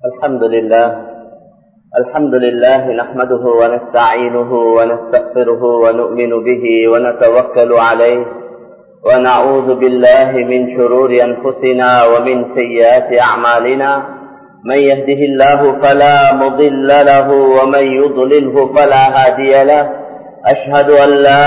الحمد لله نحمده ونستعينه ونستغفره ونؤمن به ونتوكل عليه ونعوذ بالله من شرور أنفسنا ومن سيئات أعمالنا من يهده الله فلا مضل له ومن يضلله فلا هادي له أشهد أن لا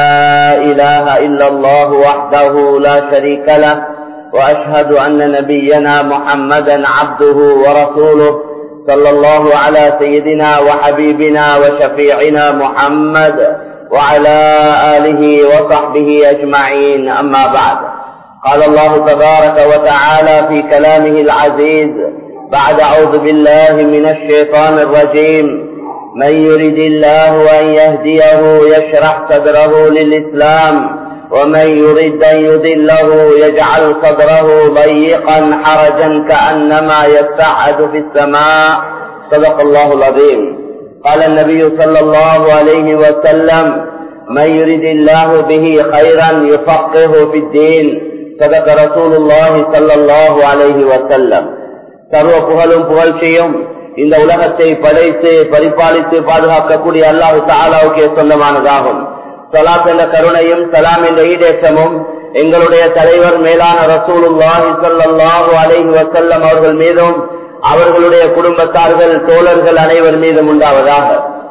إله إلا الله وحده لا شريك له وأشهد أن نبينا محمدا عبده ورسوله صلى الله على سيدنا وحبيبنا وشفيعنا محمد وعلى آله وصحبه أجمعين أما بعد قال الله تبارك وتعالى في كلامه العزيز بعد أعوذ بالله من الشيطان الرجيم من يرد الله أن يهديه يشرح صدره للإسلام ومن يرد أن يضله يجعل صدره ضيقا حرجا كأنما يصعد في السماء صدق الله العظيم قال النبي صلى الله عليه وسلم من يرد الله به خيرا يفقهه في الدين صدق رسول الله صلى الله عليه وسلم சர்வ புகழும் புகழ்ச்சியும் இந்த உலகத்தை படைத்து பரிபாலித்து பாதுகாக்கக்கூடிய அல்லாஹ் தஆலாவுக்கே சொந்தமானதாகும். ஸலாத் என்ற கருணையும் சலாம் என்ற ஈடேற்றமும் எங்களுடைய தலைவர் மேலான ரசூலுல்லாஹி ஸல்லல்லாஹு அலைஹி வஸல்லம் அவர்கள் மீதும் அவர்களுடைய குடும்பத்தார்கள் தோழர்கள் அனைவர் மீதும் உண்டாவதாக.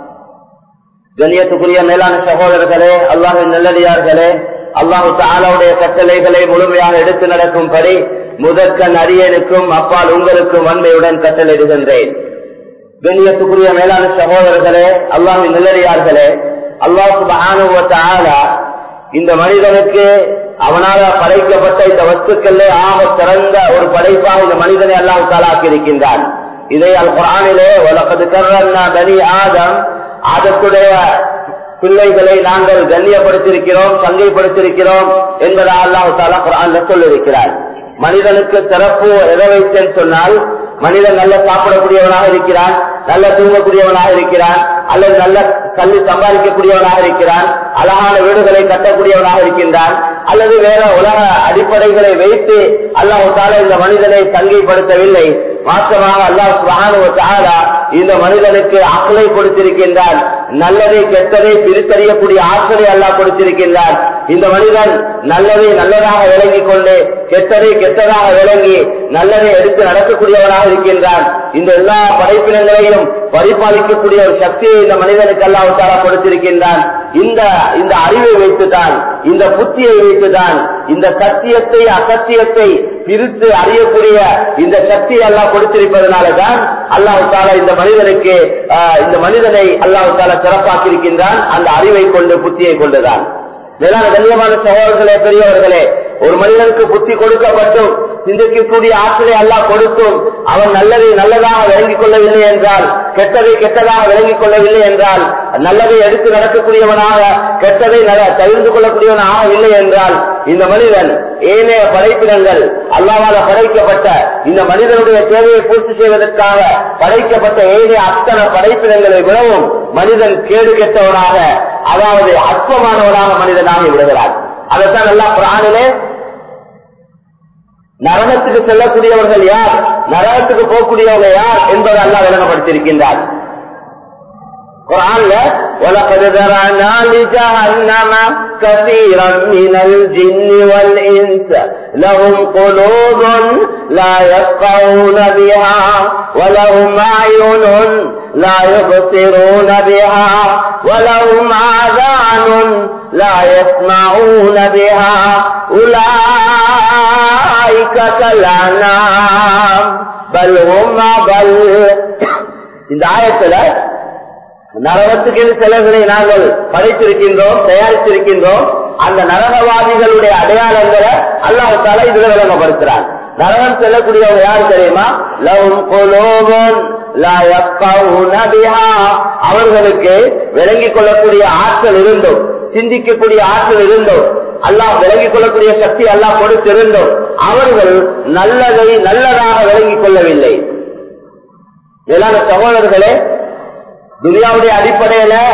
கண்ணியத்துக்குரிய மேலான சகோதரர்களே, அல்லாஹ்வின் நல்லடியார்களே, அல்லாஹ் தஆலாவுடைய கட்டளைகளை முழுமையாக எடுத்து நடக்கும்படி முதற்கண் அடியேனுக்கும் அப்பால் உங்களுக்கும் வன்மையுடன் கட்டளையிடுகின்றேன். கண்ணியத்துக்குரிய மேலான சகோதரர்களே, அல்லாஹ்வின் நல்லடியார்களே, அல்லாஹ் சுப்ஹானஹு வ தஆலா இந்த மனிதனுக்கு அவனால படைக்கப்பட்ட இந்த வஸ்துக்களே ஆக சிறந்த ஒரு படைப்பாக இந்த மனிதனை அல்லாஹ் தஆலா ஆக்கியிருக்கின்றான். இதை அல் குர்ஆனிலே வலகத் கர்ரம்னா பனி ஆதம், ஆதத்துடைய பிள்ளைகளை நாங்கள் கண்ணியப்படுத்தியிருக்கிறோம், சங்கைப்படுத்தியிருக்கிறோம் என்பதை அல்லாஹ் தஆலா குர்ஆன்ல சொல்லியிருக்கிறார். மனிதனுக்கு சிறப்பு எதை வைத்தேன்னு சொன்னால், மனிதன் நல்ல சாப்பிடக்கூடியவனாக இருக்கிறான், நல்ல தூங்கக்கூடியவனாக இருக்கிறான், அல்லது நல்ல கல்வி சம்பாதிக்கக்கூடியவனாக இருக்கிறான், அழகான வீடுகளை கட்டக்கூடியவனாக இருக்கின்றான், அல்லது வேற உலக அடிப்படைகளை வைத்து அல்லாஹ் தஆலா இந்த மனிதனை சங்கைப்படுத்தவில்லை. மாற்றமாக அல்லாஹ் சுப்ஹானஹு வ தஆலா இந்த மனிதனுக்கு அக்லை கொடுத்திருக்கின்றான், நல்லதை கெட்டதை பிரித்தறியக்கூடிய ஆற்றலை அல்லாஹ் கொடுத்திருக்கின்றான். இந்த மனிதன் நல்லதை நல்லதாக விளங்கிக் கொண்டு கெட்டதை கெட்டதாக விளங்கி நல்லதை எடுத்து நடக்கக்கூடியவனாக இருக்கின்றான். இந்த எல்லா படைப்பினங்களையும் பரிபாலிக்கக்கூடிய ஒரு சக்தியை இந்த மனிதனுக்கு அல்லாஹ் தஆலா கொடுத்திருக்கின்றான். இந்த அறிவை வைத்துதான், இந்த புத்தியை வைத்துதான் இந்த சத்தியத்தை அசத்தியத்தை பிரித்து அறியக்கூடிய இந்த சக்தி அல்லாஹ் கொடுத்திருப்பதனாலதான் அல்லாஹ் தஆலா இந்த மனிதனை அல்லாஹ் தஆலா சிறப்பாக்கியிருக்கின்றான். அந்த அறிவை கொண்டு புத்தியை கொண்டுதான். மேலான கண்ணியமான சகோதரர்களே, பெரியவர்களே, ஒரு மனிதனுக்கு புத்தி கொடுக்கப்பட்டும் சிந்திக்கக்கூடிய ஆற்றலை அல்லாஹ் கொடுத்தும் அவன் நல்லதை நல்லதாக விளங்கிக் கொள்ளவில்லை என்றால், கெட்டதை கெட்டதாக விளங்கிக் கொள்ளவில்லை என்றால், நல்லதை எடுத்து நடக்கக்கூடியவனாக கெட்டதை தவிர்த்து கொள்ளக்கூடியவனாக இல்லை என்றால், இந்த மனிதன் ஏனைய படைப்பினங்கள் அல்லாஹ்வால படைக்கப்பட்ட இந்த மனிதனுடைய தேவையை பூர்த்தி செய்வதற்காக படைக்கப்பட்ட ஏனைய அத்தனை படைப்பினங்களை விடவும் மனிதன் கேடு கெட்டவனாக, அதாவது அற்பமானவனாக மனிதனாக விடுகிறான். அதைத்தான் அல்லாஹ் குர்ஆனிலே நரகத்துக்கு செல்லக்கூடியவர்கள் யார், நரகத்துக்கு போகக்கூடியவங்க யார் என்பதை அல்லாஹ் விளங்கப்படுத்தியிருக்கின்றார். குர்ஆன்ல وَلَقَدْ ذَرَأْنَا لِجَهَنَّمَ كَثِيرًا مِنَ الْجِنِّ وَالْإِنسِ لَهُمْ قُلُوبٌ لَا يَفْقَهُونَ بِهَا وَلَهُمْ أَعْيُنٌ لَا يُبْصِرُونَ بِهَا وَلَهُمْ آذَانٌ لَا يَسْمَعُونَ بِهَا أُولَئِكَ كَالْأَنْعَامِ بَلْ هُمْ أَضَلُّ. இந்த ஆயத்துல நரகத்துக்கு சிலர்களை நாங்கள் படைத்திருக்கின்றோம், தயாரித்திருக்கின்றோம். அந்த நரகவாதிகளுடைய அடையாளங்களை அல்லாஹ் தஆலா இதுல விளங்கப்படுத்துறான். நரகம் செல்லக்கூடியவங்க யார் தெரியுமா? லஹும் குலூபுன் லா யஃகஹூன பிஹா, அவர்களுக்கு விளங்கிக் கொள்ளக்கூடிய ஆற்றல் இருந்தோம், சிந்திக்கக்கூடிய ஆற்றல் இருந்தோம், அல்லாஹ் விளங்கிக் கொள்ளக்கூடிய சக்தி அல்லாஹ் கொடுத்திருந்தோம், அவர்கள் நல்லதை நல்லதாக விளங்கிக் கொள்ளவில்லை. மேலான சகோதரர்களே, துனியாவுடைய அடிப்படையில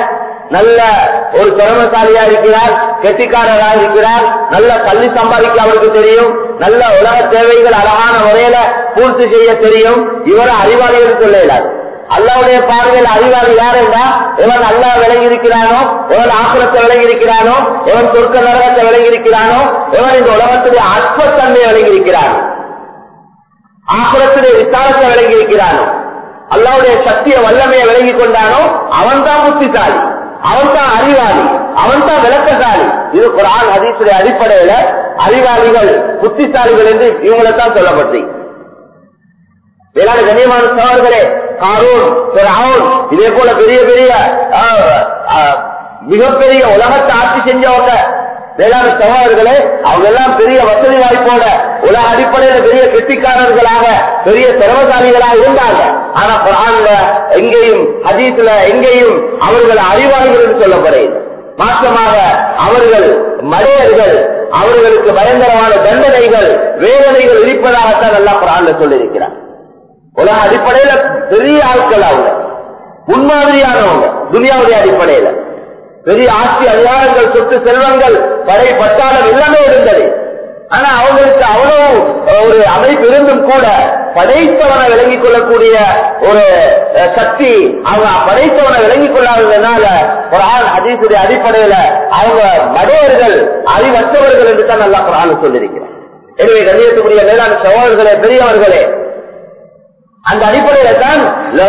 நல்ல ஒரு திறமசாலியா இருக்கிறார், கெட்டிக்காரராக இருக்கிறார், நல்ல கல்வி சம்பாதிக்க அவருக்கு தெரியும், நல்ல உலக தேவைகள் அழகான முறையில பூர்த்தி செய்ய தெரியும், இவரை அறிவாளிகள் சொல்ல இயலாது. அல்லாஹ்வுடைய பார்வையில் அறிவாளி யார் என்றால் எவன் அல்லாஹ் விளங்கி இருக்கிறானோ, எவன் ஆக்கிரத்தை விளங்கி இருக்கிறானோ, எவன் சொர்க்க நரகத்தை விளங்கி இருக்கிறானோ, எவன் இந்த உலகத்துடைய அற்பத்தன்மையை விளங்கி இருக்கிறானோ, ஆக்கிரத்துடைய விசாரத்தை விளங்கி இருக்கிறானோ, அல்லாஹ்வுடைய சக்திய வல்லமையை விளங்கி கொண்டானோ அவன் தான் புத்திசாலி, அவன் தான் அறிவாளி, அவன் தான் விளக்கசாலி. இது குர்ஆன் ஹதீஸுடைய அடிப்படையில அறிவாளிகள் புத்திசாலிகள் என்று இவங்களைத்தான் சொல்லப்பட்டு வேளாண் கண்ணியமான சகோதரர்களே, காரூன், ஃபிரௌன் இதே போல பெரிய பெரிய மிகப்பெரிய உலகத்தை ஆட்சி செஞ்சவங்க வேளாண் சகோதரர்களே, அவங்க எல்லாம் பெரிய வசதி வாய்ப்போட உலக அடிப்படையில பெரிய கெட்டிக்காரர்களாக பெரிய திறமசாலிகளாக இருந்தாங்க. ஆனா குர்ஆன்ல எங்கேயும் ஹதீஸ்ல எங்கேயும் அவர்கள் அறிவாளிகள் என்று சொல்லப்படுகிறது. மாற்றமாக அவர்கள் மடையர்கள், அவர்களுக்கு பயங்கரமான தண்டனைகள் வேதனைகள் இருப்பதாகத்தான் அல்லாஹ் குர்ஆன்ல சொல்லியிருக்கிறார். உலக அடிப்படையில பெரிய ஆட்கள் அவங்க, முன்மாதிரியானவங்க, துனியாவுடைய அடிப்படையில பெரிய ஆட்சி அதிகாரங்கள், சொத்து செல்வங்கள், படை பட்டாளம் எல்லாமே இருந்தது. ஆனா அவங்களுக்கு அவ்வளவு ஒரு அமைப்பு இருந்தும் கூட படைத்தவனை விளங்கிக் கொள்ளக்கூடிய ஒரு சக்தி அவங்க படைத்தவனை விளங்கிக் கொள்ளாததுனால குர்ஆன் ஹதீஸுடைய அடிப்படையில அவங்க மடையர்கள், அறிவற்றவர்கள் என்று தான் அல்லாஹ் குர்ஆன்ல சொல்லியிருக்கிறார். எனவே கண்ணியத்துக்குரிய மேலான சகோதரர்களே, பெரியவர்களே, அந்த அடிப்படையில தான்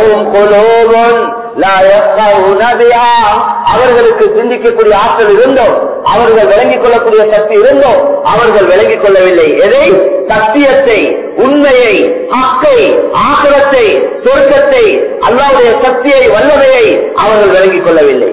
அவர்களுக்கு சிந்திக்கக்கூடிய ஆற்றல் இருந்தோம், அவர்கள் விளங்கிக் கொள்ளக்கூடிய சக்தி இருந்தோம், அவர்கள் விளங்கிக் கொள்ளவில்லை. எதை? சத்தியத்தை, உண்மையை, ஹக்கை, ஆகிரத்தை, சொர்க்கத்தை, அல்லாஹ்வுடைய சக்தியை, வல்லமையை அவர்கள் விளங்கிக் கொள்ளவில்லை.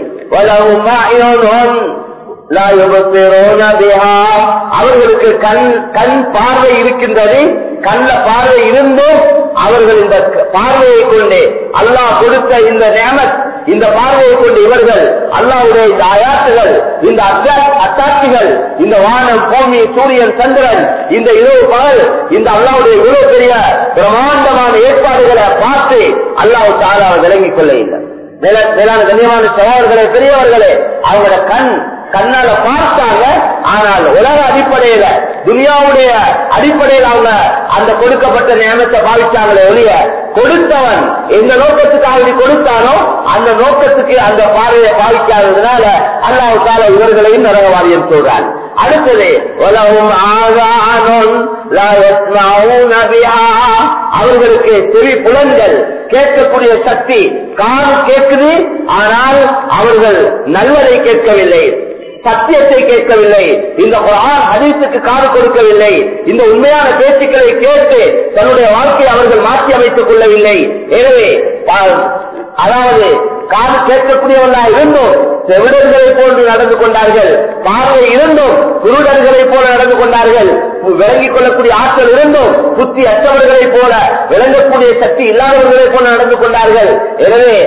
அவர்களுக்கு கண் பார்வை இருக்கின்றது, கண்ல பார்வை இருந்தும் அவர்கள் இந்த பார்வையை கொண்டு அல்லாஹ் கொடுத்த இந்த நிஅமத், இந்த பார்வையை கொண்டு இவர்கள் அல்லாஹ்வுடைய இந்த ஆயாத்துகள், இந்த அத்தாட்சிகள், இந்த வானம், பூமி, சூரியன், சந்திரன், இந்த இரவு பகல், இந்த அல்லாஹ்வுடைய இவ்வளவு பெரிய பிரமாண்டமான ஏற்பாடுகளை பார்த்து அல்லாஹ் தஆலா விளங்கிக் கொள்ள இல்லை. மேலான கண்ணியமான சகோதரர்களே, பெரியவர்களே, அவங்களோட கண்ணால பார்த்தாங்க. ஆனால் உலக அடிப்படையில, துனியாவுடைய அடிப்படையில் அவங்க அந்த கொடுக்கப்பட்ட நியமத்தை பாவிச்சாங்களே ஒழிய, கொடுத்தவன் எந்த நோக்கத்துக்காக கொடுத்தானோ அந்த நோக்கத்துக்கு அந்த பார்வையை பாவிக்காததுனால அல்லாஹ் தஆலா இவர்களையும் நரகவாதியம் சொல்றான். அடுத்தது அவர்களுக்கு செவி புலன்கள், கேட்கக்கூடிய சக்தி, காது கேட்குது, ஆனால் அவர்கள் நல்லதை கேட்கவில்லை, சத்தியத்தை கேட்கவில்லை, இந்த குர்ஆன் ஹதீஸுக்கு காது கொடுக்கவில்லை, இந்த உண்மையான பேச்சுக்களை கேட்டு தன்னுடைய வாழ்க்கையை அவர்கள் மாற்றி அமைத்துக் கொள்ளவில்லை. எனவே அதாவது காது கேட்கக்கூடியவர்களாக இருந்தும் செவிடர்களை போன்று நடந்து கொண்டார்கள், பார்வை இருந்தும் குருடர்களை போல நடந்து கொண்டார்கள், விளங்கிக் கொள்ளக்கூடிய ஆற்றல் இருந்தும் புத்தி அற்றவர்களை போல, விளங்கக்கூடிய சக்தி இல்லாதவர்களை போல நடந்து கொண்டார்கள். எனவே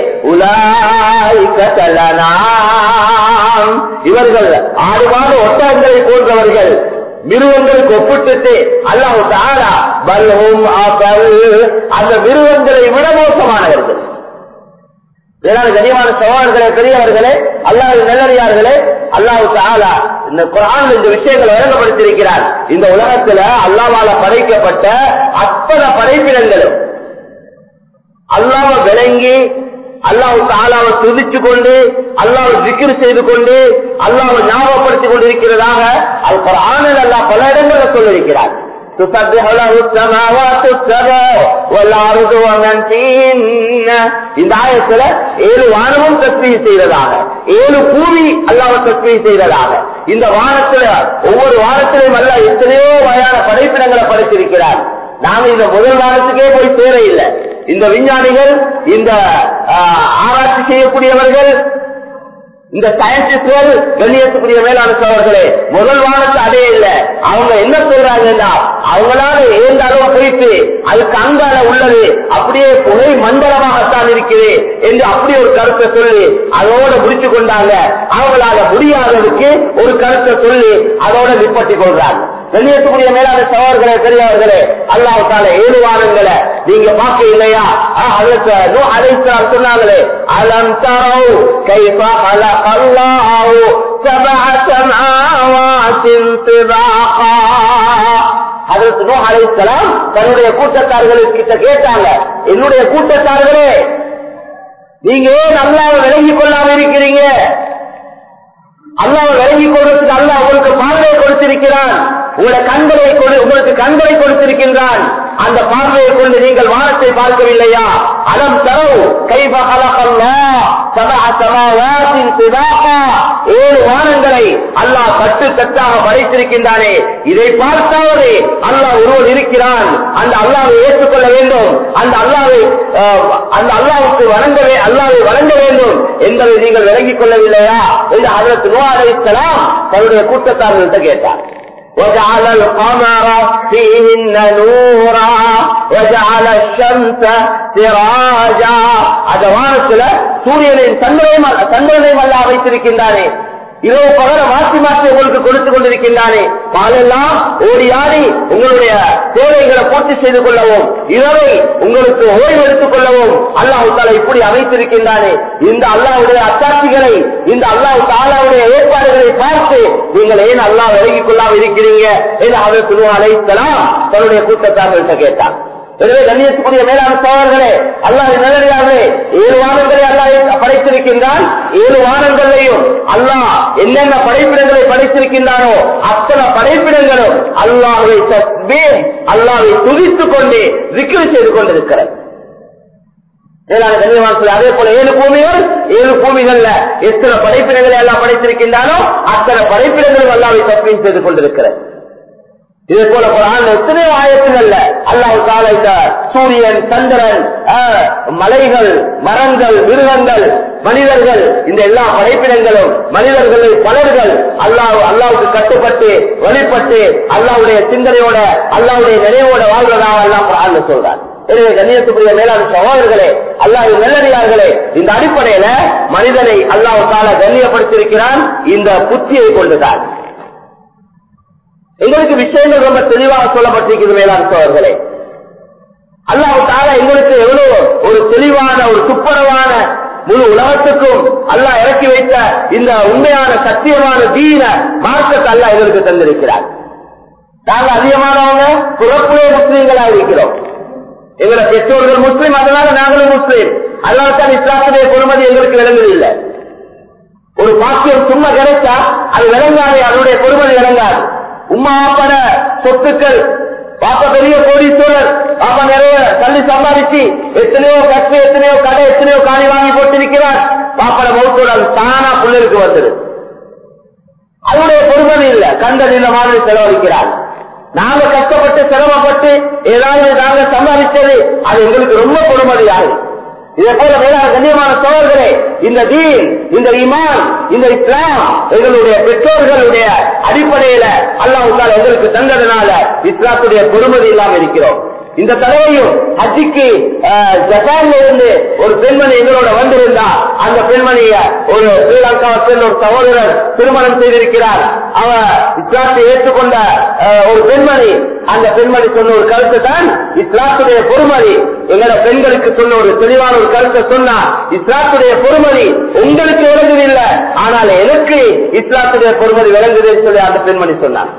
இவர்கள் ஆடுவாத ஒட்டகங்களை போன்றவர்கள், மிருகங்களுக்கு ஒப்பிட்டு அல்லாஹ் தஆலா பல்ஹும் அந்த மிருகங்களை விட மோசமானவர்கள். கனிமான சகோதரர்களே, பெரியவர்களே, அல்லாஹ்வின் நல்லடியார்களே, அல்லாஹ் தஆலா இந்த குர்ஆன்ல இந்த விஷயங்களை வழங்கப்படுத்தியிருக்கிறார். இந்த உலகத்துல அல்லாஹ்வால படைக்கப்பட்ட அத்தனை படைப்பினங்களும் அல்லாஹ்வை விளங்கி, அல்லாஹ் தஆலாவை துதிச்சு கொண்டு, அல்லாஹ்வை zikr செய்து கொண்டு, அல்லாஹ்வை ஞாபகப்படுத்திக் கொண்டிருக்கிறதாக அல் குர்ஆனில் அல்லாஹ் பல இடங்களில் சொல்லியிருக்கிறார். تسبح له السماوات السبع والارض ومن فيهن. இந்த ஆயத்துல 7 வானமும் தஸ்பீஹ் செய்ததாக, 7 பூமி அல்லாஹ்வை தஸ்பீஹ் செய்ததாக, இந்த வானத்துல ஒவ்வொரு வானத்திலும் அல்லாஹ் எத்தனையோ வகையான படைப்பினங்களை படைத்திருக்கிறார். நாங்க இந்த முதல் வானத்துக்கே போய் சேர இல்லை. இந்த விஞ்ஞானிகள், இந்த ஆராய்ச்சி செய்யக்கூடியவர்கள், இந்த சயின்டிஸ்ட்கள், கண்ணியத்துக்குரிய மேலான சகோதரர்களே, முதல் வானத்தை அடைய இல்லை. அவங்க என்ன சொல்றாங்கன்னா, அவங்களால ஏந்த அளவு போயிட்டு அதுக்கு அங்கால உள்ளது அப்படியே புகை மண்டலமாகத்தான் இருக்குது என்று அப்படி ஒரு கருத்தை சொல்லி அதோட முடிச்சு கொண்டாங்க. அவங்களால முடியாததுக்கு ஒரு கருத்தை சொல்லி அதோட நிப்பட்டி கொள்றாங்க. கண்ணியத்துக்குரிய மேலான சகோதரர்களே பெரியவர்களே, அல்லாஹ் தஆலா 7 வானங்களை நீங்க பார்க்க இல்லையா? நூஹ் அலைஹிஸ்ஸலாம் சொன்னாங்களே, அலம் தரவு கைஃப கலகல்லாஹு சபஅ சமாவாத்தின் திபாகா. ஹஜ்ரத் நூஹ் அலைஹிஸ்ஸலாம் தன்னுடைய கூட்டத்தார்களுக்கிட்ட கேட்டாங்க, என்னுடைய கூட்டத்தார்களே, நீங்க ஏன் அல்லாஹ்வை விலகிக் கொள்ளாம இருக்கிறீங்க? அல்லாஹ்வை விலகிக் கொள்வதற்கு அல்லாஹ் உங்களுக்கு பார்வையை கொடுத்திருக்கிறான், உங்களுக்கு கண்களை கொடுத்திருக்கின்றான். அந்த பார்வையை கொண்டு நீங்கள் வானத்தை பார்க்கவில்லையா? அலம் தரவு கைஃப கலகல்லாஹ் சபஅ சமாவாத்தின் திபாகா. 7 வானங்களை அல்லாஹ் தட்டு தட்டாக படைத்திருக்கின்றானே, இதை பார்த்தாவது அல்லாஹ் ஒருவன் இருக்கிறான், அந்த அல்லாஹ்வை ஏற்றுக்கொள்ள வேண்டும், அந்த அல்லாஹ்வுக்கு அல்லாஹ்வை வணங்க வேண்டும் என்பதை நீங்கள் விளங்கிக் கொள்ளவில்லையா என்று ஹஜ்ரத் நூஹ் அலைஹிஸ்ஸலாம் தன்னுடைய கூட்டத்தார்கள்ட்ட கேட்டார். وجعل القمر فيهن نورا وجعل الشمس سراجا. அந்த வானத்துல சூரியனின் சந்திரனையும் அல்லாஹ் வைத்திருக்கின்றானே, இரவு பகல மாற்றி மாற்றி உங்களுக்கு கொடுத்து கொண்டிருக்கின்றானே, பாலெல்லாம் ஓடி ஆடி உங்களுடைய தேவைகளை பூர்த்தி செய்து கொள்ளவும், இரவை உங்களுக்கு ஓய்வு எடுத்துக் கொள்ளவும் அல்லாஹ் தஆலா இப்படி அமைத்திருக்கின்றானே. இந்த அல்லாஹ்வுடைய அத்தாட்சிகளை, இந்த அல்லாஹ் தஆலாவுடைய ஏற்பாடுகளை பார்த்து நீங்கள் ஏன் அல்லாஹ் விலகிக் கொள்ளாமல் இருக்கிறீங்க என்று ஹஜ்ரத் நூஹ் அலைஹிஸ்ஸலாம் தன்னுடைய கூட்டத்தார்கள்ட்ட கேட்டார். எனவே கண்ணியத்துக்குரிய மேலான சகோதரர்களே, அல்லாஹ் நல்லடியார்களே, 7 வானங்களை அல்லாஹ் படைத்திருக்கின்றான். 7 வானங்களையும் அல்லாஹ் என்னென்ன படைப்பிடங்களை படைத்திருக்கின்றானோ அத்தனை படைப்பிடங்களும் அல்லாஹ்வை தஸ்பீஹ், அல்லாஹ்வை துதித்துக் கொண்டு zikr செய்து கொண்டிருக்கிறது. மேலான கண்ணியமான அதே போல 7 பூமிகள், 7 பூமிகள்ல எத்தனை படைப்பிடங்களை அல்லாஹ் படைத்திருக்கின்றானோ அத்தனை படைப்பிடங்களும் அல்லாஹ்வை தஸ்பீஹ் செய்து கொண்டிருக்கிறது. இதே போல குர்ஆன்ல எத்தனையோ ஆயத்துகள்ல அல்லாஹ் தஆலா இந்த சூரியன், சந்திரன், மலைகள், மரங்கள், மிருகங்கள், மனிதர்கள், இந்த எல்லா படைப்பிடங்களும் மனிதர்களை பலர்கள் அல்லாஹ்வுக்கு கட்டுப்பட்டு வழிபட்டு அல்லாஹ்வுடைய சிந்தனையோட அல்லாஹ்வுடைய நினைவோட வாழ்வதாக அல்லாஹ் குர்ஆன்ல சொல்றார். எனவே கண்ணியத்துக்குரிய மேலான சகோதரர்களே, அல்லாஹ்வின் நல்லடியார்களே, இந்த அடிப்படையில மனிதனை அல்லாஹ் தஆலா கண்ணியப்படுத்தியிருக்கிறான் இந்த புத்தியை கொண்டுதான். எங்களுக்கு விஷயங்கள் ரொம்ப தெளிவாக சொல்லப்பட்டிருக்கிறது. மேலான சகோதரர்களே, அல்லாஹ் தஆலா எங்களுக்கு எவ்வளவு ஒரு தெளிவான ஒரு துப்பரவான முழு உலகத்துக்கும் அல்லாஹ் இறக்கி வைத்த இந்த உண்மையான சத்தியமான தீன மார்க்கத்தை அல்லாஹ் எங்களுக்கு தந்திருக்கிறார். நாங்கள் அதிகமானவங்க பிறப்புலே முஸ்லீம்களாக இருக்கிறோம். எங்களோட பெற்றோர்கள் முஸ்லீம், அதனால நாங்களும் முஸ்லீம். அதனால தான் இஸ்லாத்துடைய பொறுமதி எங்களுக்கு விளங்குவதில்லை. ஒரு பாக்கியம் சும்மா கிடைச்சா அது விளங்காது, அதனுடைய பொறுமதி விளங்காது. உம்மா பாப்பட சொத்துக்கள், பாப்பா பெரிய கோடீஸ்வரர், பாப்பா நிறைய தள்ளி சம்பாதிச்சு எத்தனையோ கட்டு, எத்தனையோ கடை, எத்தனையோ காணி வாங்கி போட்டிருக்கிறார். பாப்பட மௌத்தோட அது தானா பிள்ளைக்கு வந்துரு, அதனுடைய பொறுமதி இல்லை. கண்ட இந்த மாதிரி செலவழிக்கிறார். நாங்க கஷ்டப்பட்டு சிரமப்பட்டு ஏதாவது நாங்க சம்பாதிச்சது அது எங்களுக்கு ரொம்ப பொறுமதியாகும். இதே போல மேலான கண்ணியமான சோழர்களே, இந்த தீன், இந்த ஈமான், இந்த இஸ்லாம் எங்களுடைய பெற்றோர்களுடைய அடிப்படையில அல்லாஹ் தஆலா எங்களுக்கு தந்ததனால இஸ்லாத்துடைய பொறுமதி இல்லாம இருக்கிறோம். இந்த தலைவையும் ஹஜ்ஜிக்கு ஜப்பான்ல இருந்து ஒரு பெண்மணி எங்களோட வந்திருந்தா, அந்த பெண்மணிய ஒரு ஸ்ரீலங்காவை சேர்ந்த ஒரு சகோதரர் திருமணம் செய்திருக்கிறார். அவ இஸ்லாத்தை ஏற்றுக்கொண்ட ஒரு பெண்மணி. அந்த பெண்மணி சொன்ன ஒரு கருத்து தான் இஸ்லாத்துடைய பொறுமதி. எங்களோட பெண்களுக்கு சொன்ன ஒரு தெளிவான ஒரு கருத்தை சொன்னா, இஸ்லாத்துடைய பொறுமதி உங்களுக்கு விளங்குதில்லை, ஆனால் எனக்கு இஸ்லாத்துடைய பொறுமதி விளங்குதுன்னு சொல்லி அந்த பெண்மணி சொன்னார்.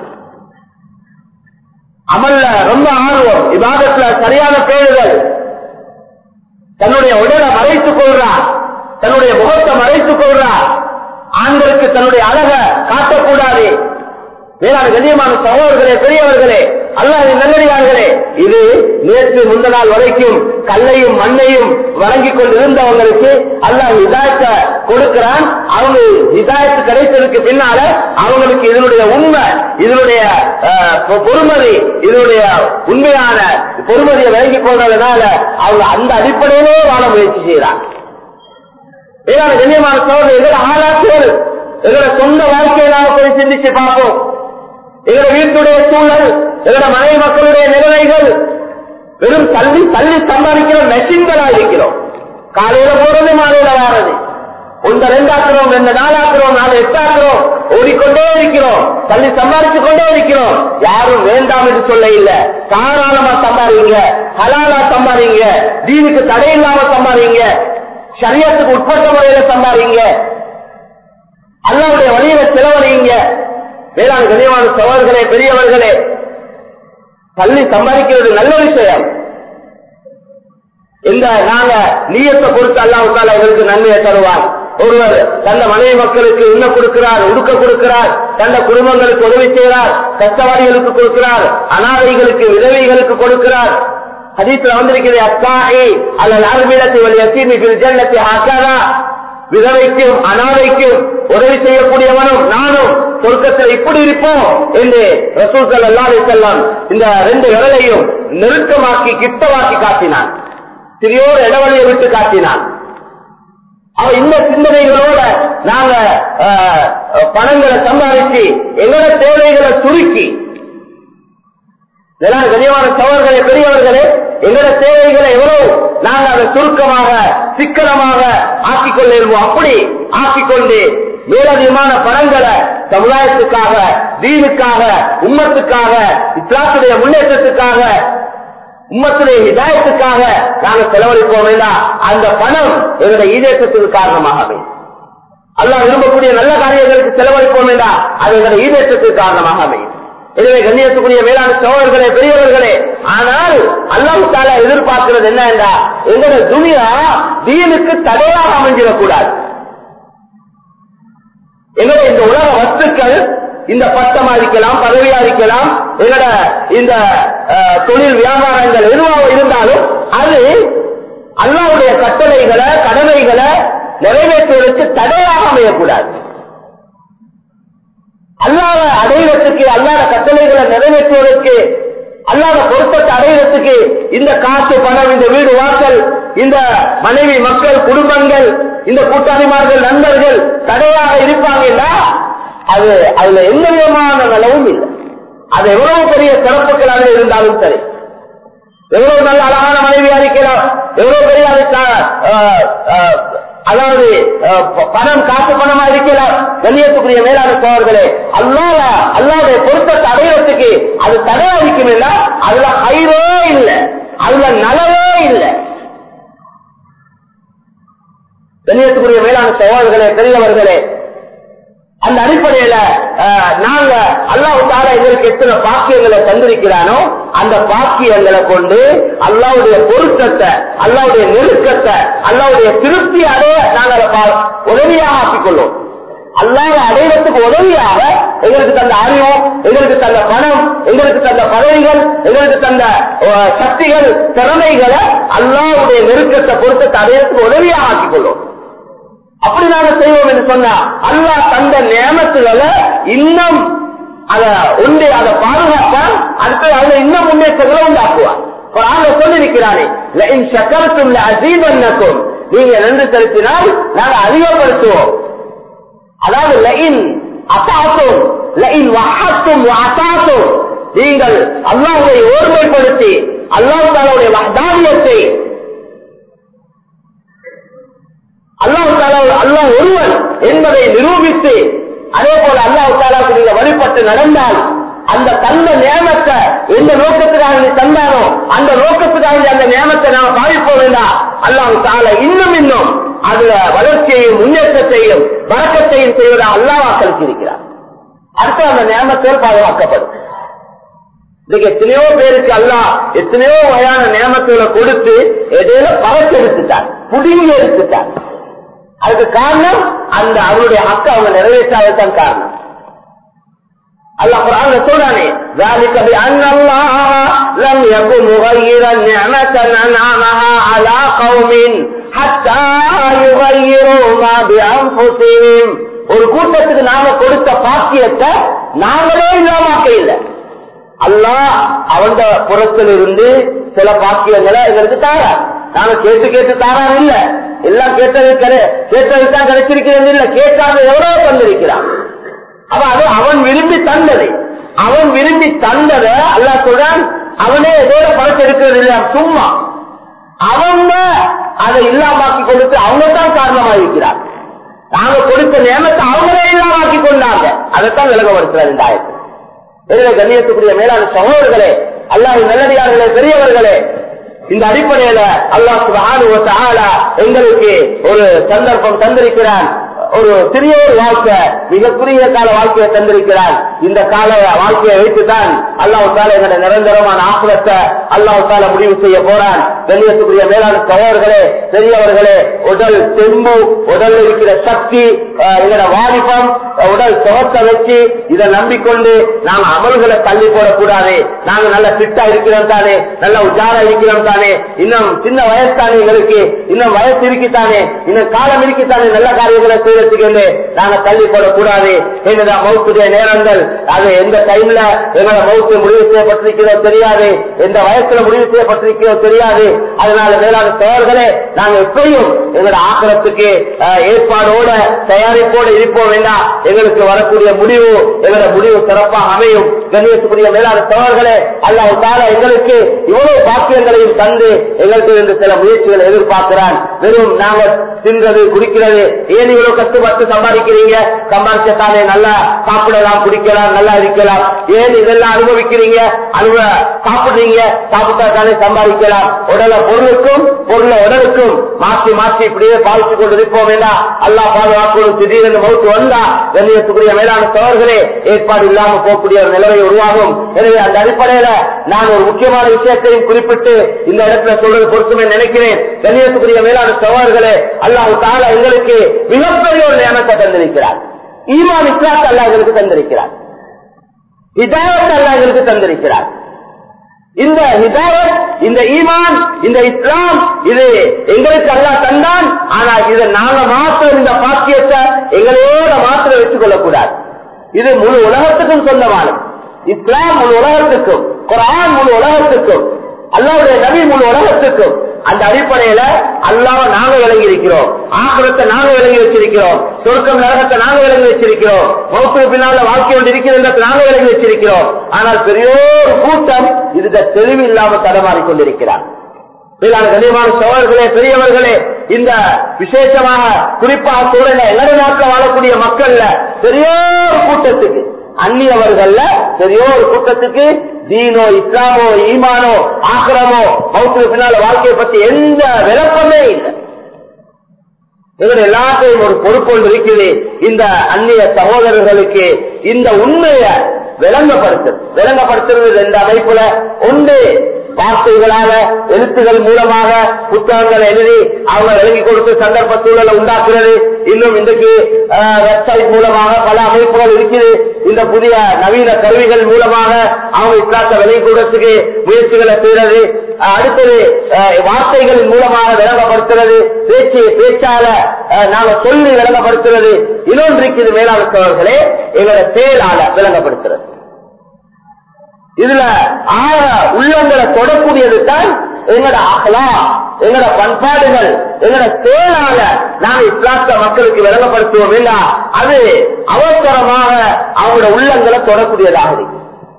அமல்ல ரொம்ப ஆர்வம், இபாதத்துல சரியான பேருதல், தன்னுடைய உடலை மறைத்துக் கொள்றா, தன்னுடைய முகத்தை மறைத்துக் கொள்றா, ஆண்களுக்கு தன்னுடைய அழக காட்டக்கூடாது. மேலான கண்ணியமான சகோதரர்களே, பெரியவர்களே, அல்லாஹ்வின் நல்லடியார்களே, இது நேற்று முந்த நாள் வரைக்கும் கல்லையும் மண்ணையும் வழங்கிக் கொண்டிருந்தவங்களுக்கு அல்லாஹ் ஹிதாயத்தை கொடுக்கிறான். அவங்க ஹிதாயத்து கிடைத்ததுக்கு பின்னால அவங்களுக்கு இதனுடைய உண்மை, இதனுடைய பொறுமதி, இதனுடைய உண்மையான பொறுமதியை வழங்கிக் கொள்றதுனால அவங்க அந்த அடிப்படையிலே வாழ முயற்சி செய்யறாங்க. மேலான கண்ணியமான சகோதரர்கள், எங்களோட ஆளாட்சிகள், எங்களோட சொந்த வாழ்க்கையை நாம போய் சிந்திச்சு பார்ப்போம். எங்களோட வீட்டுடைய சூழல், எங்களோட மனைவி மக்களுடைய நிலைமைகள், வெறும் தள்ளி தள்ளி சம்பாதிக்கிற மெஷின்களா இருக்கிறோம். காலையில போறது, மாலையில வாரது, ஒன்று 2 ஆக்குறோம், 2 4 ஆக்குறோம், 4 எட்டாக்குறோம், ஓடிக்கொண்டே இருக்கிறோம், தள்ளி சம்பாதிச்சு கொண்டே இருக்கிறோம். யாரும் வேண்டாம் என்று சொல்ல இல்ல. தாராளமா சம்பாதிங்க, ஹலாலா சம்பாதிங்க, தீனுக்கு தடை இல்லாம சம்பாதிங்க, ஷரியத்துக்கு உட்பட்ட முறையில சம்பாதிங்க, அல்லாஹ்வுடைய வழியில செலவழிங்க. வேளாண் கனிவான சகோதரர்களே, பெரியவர்களே, பள்ளி சம்பாதிக்கிறது நல்ல விஷயம். இந்த நாங்க நீயத்தை பொறுத்து அல்லாஹ் தஆலா எங்களுக்கு நன்மையை தருவார். ஒருவர் தந்த மனைவி மக்களுக்கு உண்ண கொடுக்கிறார், உடுக்க கொடுக்கிறார், தந்த குடும்பங்களுக்கு உதவி செய்கிறார், கஷ்டவாதிகளுக்கு கொடுக்கிறார், அனாதைகளுக்கு விதவைகளுக்கு கொடுக்கிறார். ஹதீஸ்ல வந்திருக்கிறது, அத்தாஹி அலல் அர்மிலத்தி வல் யதீமி ஃபில் ஜன்னத்தி ஹக்கதா, விதவைக்கும் அனாதைக்கும் உதவி செய்யக்கூடியவனும் நானும் சொர்க்கத்தில் இப்படி இருப்போம் என்று ரசூல் ஸல்லல்லாஹு அலைஹி வஸல்லம் இந்த ரெண்டு விரலையும் நெருக்கமாக்கி கிட்டவாக்கி காட்டினான். சிறியோர் இடைவெளியை விட்டு காட்டினான். அவ இந்த சிந்தனைகளோட நாங்க பணங்களை சம்பாதிச்சு எங்களோட தேவைகளை சுருக்கி, கனிவான சகோதரர்களே, பெரியவர்களே, எங்களோட தேவைகளை எவ்வளவு நாங்க அதை சுருக்கமாக சிக்கனமாக ஆக்கிக்கொள்ளுவோம். அப்படி ஆக்கிக்கொண்டு மேலதிகமான பணங்களை சமுதாயத்துக்காக, தீனுக்காக, உம்மத்துக்காக, இஸ்லாத்துடைய முன்னேற்றத்துக்காக, உம்மத்துடைய ஹிதாயத்துக்காக நாங்கள் செலவழிப்போம் வேண்டாம். அந்த பணம் எங்களுடைய ஈடேற்றத்துக்கு காரணமாகவே, அல்லாஹ் விரும்பக்கூடிய நல்ல காரியங்களுக்கு செலவழிப்போம் வேண்டாம், அது எங்களுடைய ஈடேற்றத்துக்கு காரணமாகவே. எனவே கண்ணியத்துக்குரிய மேலான சகோதரர்களே, பெரியவர்களே, ஆனால் அல்லாஹ் தஆலா எதிர்பார்க்கிறது என்ன என்றா, எங்களுடைய துனியா தீனுக்கு தடையாக அமைஞ்சிடக்கூடாது. எங்களுடைய இந்த உலக வஸ்துக்கள், இந்த பட்டமா இருக்கலாம், பதவியா இருக்கலாம், எங்களோட இந்த தொழில் வியாபாரங்கள் எதுவாக இருந்தாலும் அது அல்லாஹ்வுடைய கட்டளைகளை கடமைகளை நிறைவேற்றுவதற்கு தடையாக அமையக்கூடாது. அல்லாஹ்வை அடைவதற்கு, அல்லாஹ்வுடைய கட்டளைகளை நிறைவேற்றுவதற்கு, அல்லாஹ்வுடைய பொருத்தத்தை அடைவதற்கு இந்த காசு பணம், இந்த வீடு வாசல், இந்த மனைவி மக்கள் குடும்பங்கள், இந்த கூட்டாளிமார்கள் நண்பர்கள் தடையாக இருப்பாங்கன்னா அது அதுல எந்த விதமான நலவும் இல்லை. அது எவ்வளவு பெரிய சிறப்புகளாக இருந்தாலும் சரி, எவ்வளவு நல்ல அழகான மனைவியா இருக்கலாம், எவ்வளவு பெரிய அதாவது பணம் காசு பணமா இருக்கலாம், கண்ணியத்துக்குரிய மேலான சகோதரர்களே, அல்லாஹ்வுடைய பொருத்தத்தை அடைவதற்கு அது தடை அளிக்கும் இல்ல, அதுல ஹைரே இல்லை, அதுல நலவே இல்லை. கண்ணியத்துக்குரிய மேலான சகோதரர்களே, பெரியவர்களே, அந்த அடிப்படையில நாங்க அல்லாஹ் தஆலா எங்களுக்கு எத்தனை பாக்கியங்களை தந்திருக்கிறானோ அந்த பாக்கியங்களை கொண்டு அல்லாஹ்வுடைய பொருத்தத்தை, அல்லாஹ்வுடைய நெருக்கத்தை, அல்லாஹ்வுடைய திருப்தி அடைய நாங்கள் உதவியாக ஆக்கிக்கொள்வோம். அல்லாஹ்வை அடைவதற்கு உதவியாக எங்களுக்கு தந்த அறிவும், எங்களுக்கு தந்த பணம், எங்களுக்கு தந்த பதவிகள், எங்களுக்கு தந்த சக்திகள், திறமைகளை அல்லாஹ்வுடைய நெருக்கத்தை பொருத்தத்தை அடைவதற்கு உதவியாக ஆக்கிக்கொள்வோம். அப்படி நாங்க செய்வோம் என்று சொன்னா அல்லாஹ் தந்த நியமத்துகளை இன்னும் அதை பாதுகாப்பான், அடுத்து அதுல இன்னும் முன்னேற்றங்களை உண்டாக்குவான். சொல்லிருக்கிறானே, நீங்க நன்றி செலுத்தினால் நாங்க அதிகப்படுத்துவோம். அதாவது நீங்கள் அல்லாஹ்வை ஓர்மைப்படுத்தி அல்லாஹ் தஆலாவுடைய வஹ்தானியத்தை, அல்லாஹ் ஒருவன் என்பதை நிரூபித்து, அதே போல அல்லாஹ் தஆலாவுக்கு நீங்க வழிபட்டு நடந்தால் அந்த தந்த நியமத்தை எந்த நோக்கத்துக்காக நீ தந்தானோ அந்த நோக்கத்துக்காக அந்த நியமத்தை நாம பாதிப்போம் வேண்டாம். அல்லாஹ் தஆலா இன்னும் அதுல வளர்ச்சியையும் முன்னேற்றத்தையும் வழக்கத்தையும் செய்வதாக அல்லாஹ் வாக்களித்திருக்கிறார். அடுத்து அந்த நியமத்தில் பாதுகாக்கப்படும். இதுக்கு எத்தனையோ பேருக்கு அல்லாஹ் எத்தனையோ வகையான நியமத்துகளை கொடுத்து இடையில பறக்க எடுத்துட்டார், புடிங்கி எடுத்துட்டார். அதுக்கு காரணம் அந்த அவருடைய ஹக்க அவங்க நிறைவேற்றாததான் காரணம். அல்லாஹ் குர்ஆன்ல சொல்றானே, ذلك بأن الله لم يكن مغيرا نعمة أنعمها على قوم حتى يغيروا ما بأنفسهم. ஒரு கூட்டத்துக்கு நாம கொடுத்த பாக்கியத்தை நாங்களே இல்லாமக்க இல்லை. அல்லாஹ் அவன் புறத்தில் இருந்து சில பாக்கியங்களை எங்களுக்கு தாரா. நாம கேட்டு தாரான் இல்ல, எல்லாம் கேட்டதுதான் கிடைச்சிருக்கிறது இல்ல, கேட்காத எவ்வளவு தந்திருக்கிறான். அப்ப அது அவன் விரும்பி தந்தது, அவன் விரும்பி தந்ததை அல்லாஹ் சொல்றான், அவனே எதோட பணத்தை இருக்கிறது இல்லையா, சும்மா அவங்க அதை இல்லாமாக்கி கொடுத்து அவங்க தான் காரணமாக இருக்கிறார். நாங்க கொடுத்த நியமத்தை அவங்களே இல்லாமக்கி கொண்டாங்க. அதைத்தான் விளங்கப்படுத்துறாரு இந்த ஆயத்து. எனவே கண்ணியத்துக்குரிய மேலான சகோதரர்களே, அல்லாஹ்வின் நல்லடியார்களே, பெரியவர்களே, இந்த அடிப்படையில அல்லாஹ் சுப்ஹானஹு வ தஆலா எங்களுக்கு ஒரு சந்தர்ப்பம் தந்திருக்கிறான். ஒரு சிறிய ஒரு வாழ்க்கை, மிக குறுகிய கால வாழ்க்கையை தந்திருக்கிறான். இந்த கால வாழ்க்கையை வைத்துதான் அல்லாஹ் தஆலா எங்களுடைய நிரந்தரமான ஆখিরাத்தை அல்லாஹ் தஆலா முடிவு செய்ய போறான். கண்ணியத்துக்குரிய மேலான சகோதரர்களே, பெரியவர்களே, உடல் தெம்பு, உடல் இருக்கிற சக்தி, எங்களோட வாலிபம், உடல் சுகத்தை வச்சு இதை நம்பிக்கொண்டு நாங்க அமல்களை தள்ளி போடக்கூடாது. நாங்க நல்ல ஃபிட்டா இருக்கிறோம் தானே, நல்ல உஜாரா இருக்கிறோம் தானே, இன்னும் சின்ன வயசு தானே எங்களுக்கு, இன்னும் வயசு இருக்குத்தானே, இன்னும் காலம் இருக்குத்தானே, நல்ல காரியங்களை செய்யறதுக்கு நாங்க தள்ளி போடக்கூடாது. என்னடா மௌத்துடைய நேரங்கள், அது எந்த டைம்ல எங்களோட மௌத்து முடிவு செய்யப்பட்டிருக்கிறதோ தெரியாது, எந்த வயசுல முடிவு செய்யப்பட்டிருக்கிறதோ தெரியாது. அதனால மேலான சகோதரர்களே, நாங்க எப்பயும் எங்களோட ஆக்கிரத்துக்கு ஏற்பாடோட தயாரிப்போட இருப்போம் வேண்டாம். எங்களுக்கு வரக்கூடிய முடிவு, எங்களோட முடிவு சிறப்பாக அமையும். கண்ணியத்துக்குரிய மேலான சகோதரர்களே, அல்லாஹ் தஆலா எங்களுக்கு இவ்வளவு பாக்கியங்களையும் தந்து எங்களுக்கு இருந்து சில முயற்சிகளை எதிர்பார்க்கிறான். வெறும் நாங்க தின்றது குடிக்கிறது, ஏன் இவ்வளவு கஷ்டப்பட்டு சம்பாதிக்கிறீங்க? சம்பாதிச்சத்தானே நல்லா சாப்பிடலாம், குடிக்கலாம், நல்லா இருக்கலாம். ஏன் இதெல்லாம் அனுபவிக்கிறீங்க? சாப்பிடுறீங்க, சாப்பிட்டா தானே சம்பாதிக்கலாம். உடல பொருளுக்கும் பொருளை உடலுக்கும் மாற்றி மாற்றி இப்படியே பாதித்துக் கொண்டு இருப்போம் வேண்டாம். அல்லாஹ் பாதுகாக்கணும். திடீரென்று மௌத்து வந்தா கண்ணியத்துக்குரிய மேலான சகோதரர்களே, ஏற்பாடு இல்லாம போகக்கூடிய ஒரு நிலைமை உருவாகும். எனவே அந்த அடிப்படையில நான் ஒரு முக்கியமான விஷயத்தையும் குறிப்பிட்டு இந்த இடத்துல சொல்றது பொறுத்துமே நினைக்கிறேன். கண்ணியத்துக்குரிய மேலான சகோதரர்களே, அல்லாஹ் தஆலா எங்களுக்கு மிகப்பெரிய ஒரு நியமத்தை தந்திருக்கிறார். ஈமான் இஸ்லாத்தை அல்லாஹ் எங்களுக்கு தந்திருக்கிறார். ஹிதாயத் அல்லாஹ் எங்களுக்கு தந்திருக்கிறார். இந்த ஹிதாயத், இந்த ஈமான், இந்த இஸ்லாம், இது எங்களுக்கு அல்லாஹ் தந்தான். ஆனா இதை நாங்க மாத்திரம் இந்த பாக்கியத்தை எங்களோட மாத்திரம் வச்சுக் கொள்ளக்கூடாது. இது முழு உலகத்துக்கும் சொந்தமானது. இஸ்லாம் முழு உலகத்துக்கும், குர்ஆன் முழு உலகத்துக்கும், அல்லாஹ்வுடைய நபி முழு உலகத்துக்கும். அந்த அடிப்படையில அல்லாஹ்வை நாங்க விளங்கி இருக்கிறோம், ஆகிரத்தை நாங்க விளங்கி வச்சிருக்கிறோம், சொர்க்கம் நரகத்தை நாங்க விளங்கி வச்சிருக்கிறோம், மௌத்துக்கு பின்னால வாழ்க்கை ஒன்று இருக்கிறது நாங்க விளங்கி வச்சிருக்கிறோம். ஆனால் பெரிய ஒரு கூட்டம் இதுக்கு தெளிவு இல்லாம தடமாறி கொண்டிருக்கிறார். கண்ணியமான சகோதரர்களே, பெரியவர்களே, இந்த விசேஷமாக குறிப்பாக சூழல எல்லா நாட்டில் வாழக்கூடிய மக்கள்ல பெரிய ஒரு கூட்டத்துக்கு, அந்நியவர்கள்ல பெரிய ஒரு கூட்டத்துக்கு தீனோ, இஸ்லாமோ, ஈமானோ, ஆக்கிரமோ, மௌத்துக்கு பின்னால வாழ்க்கையை பற்றி எந்த விளக்கமே இல்லை. இவங்க எல்லாத்தையும் ஒரு பொறுப்பு ஒன்று இருக்குது. இந்த அந்நிய சகோதரர்களுக்கு இந்த உண்மையை விளங்கப்படுத்துறது எந்த அமைப்புல ஒன்று வார்த்தைகளாக, எழுத்துகள் மூலமாக, புத்தகங்கள் எழுதி அவங்க விளங்கி கொடுத்து சந்தர்ப்ப சூழலை உண்டாக்குறது. இன்னும் இன்றைக்கு வெப்சைட் மூலமாக பல அமைப்புகள் இருக்குது. இந்த புதிய நவீன கருவிகள் மூலமாக அவங்க இஸ்லாத்தை விளங்கி கொடுறதுக்கு முயற்சிகளை செய்யறது. அடுத்தது வார்த்தைகளின் மூலமாக விளங்கப்படுத்துறது, பேச்சால நாங்க சொல்லி விளங்கப்படுத்துறது. இன்னொன்று இருக்குது மேலான சகோதரர்களே, எங்களோட செயலால விளங்கப்படுத்துறது. இதுல உள்ளங்களை தொடக்கூடியது தான் எங்களோட அஹ்லாக், எங்களோட பண்பாடுகள், எங்களோட செயலால நாங்கள் இஸ்லாத்தை மக்களுக்கு விளங்கப்படுத்துவோம் இல்ல, அது அவசரமாக அவங்களோட உள்ளங்களை தொடக்கூடியதாக இருக்கு.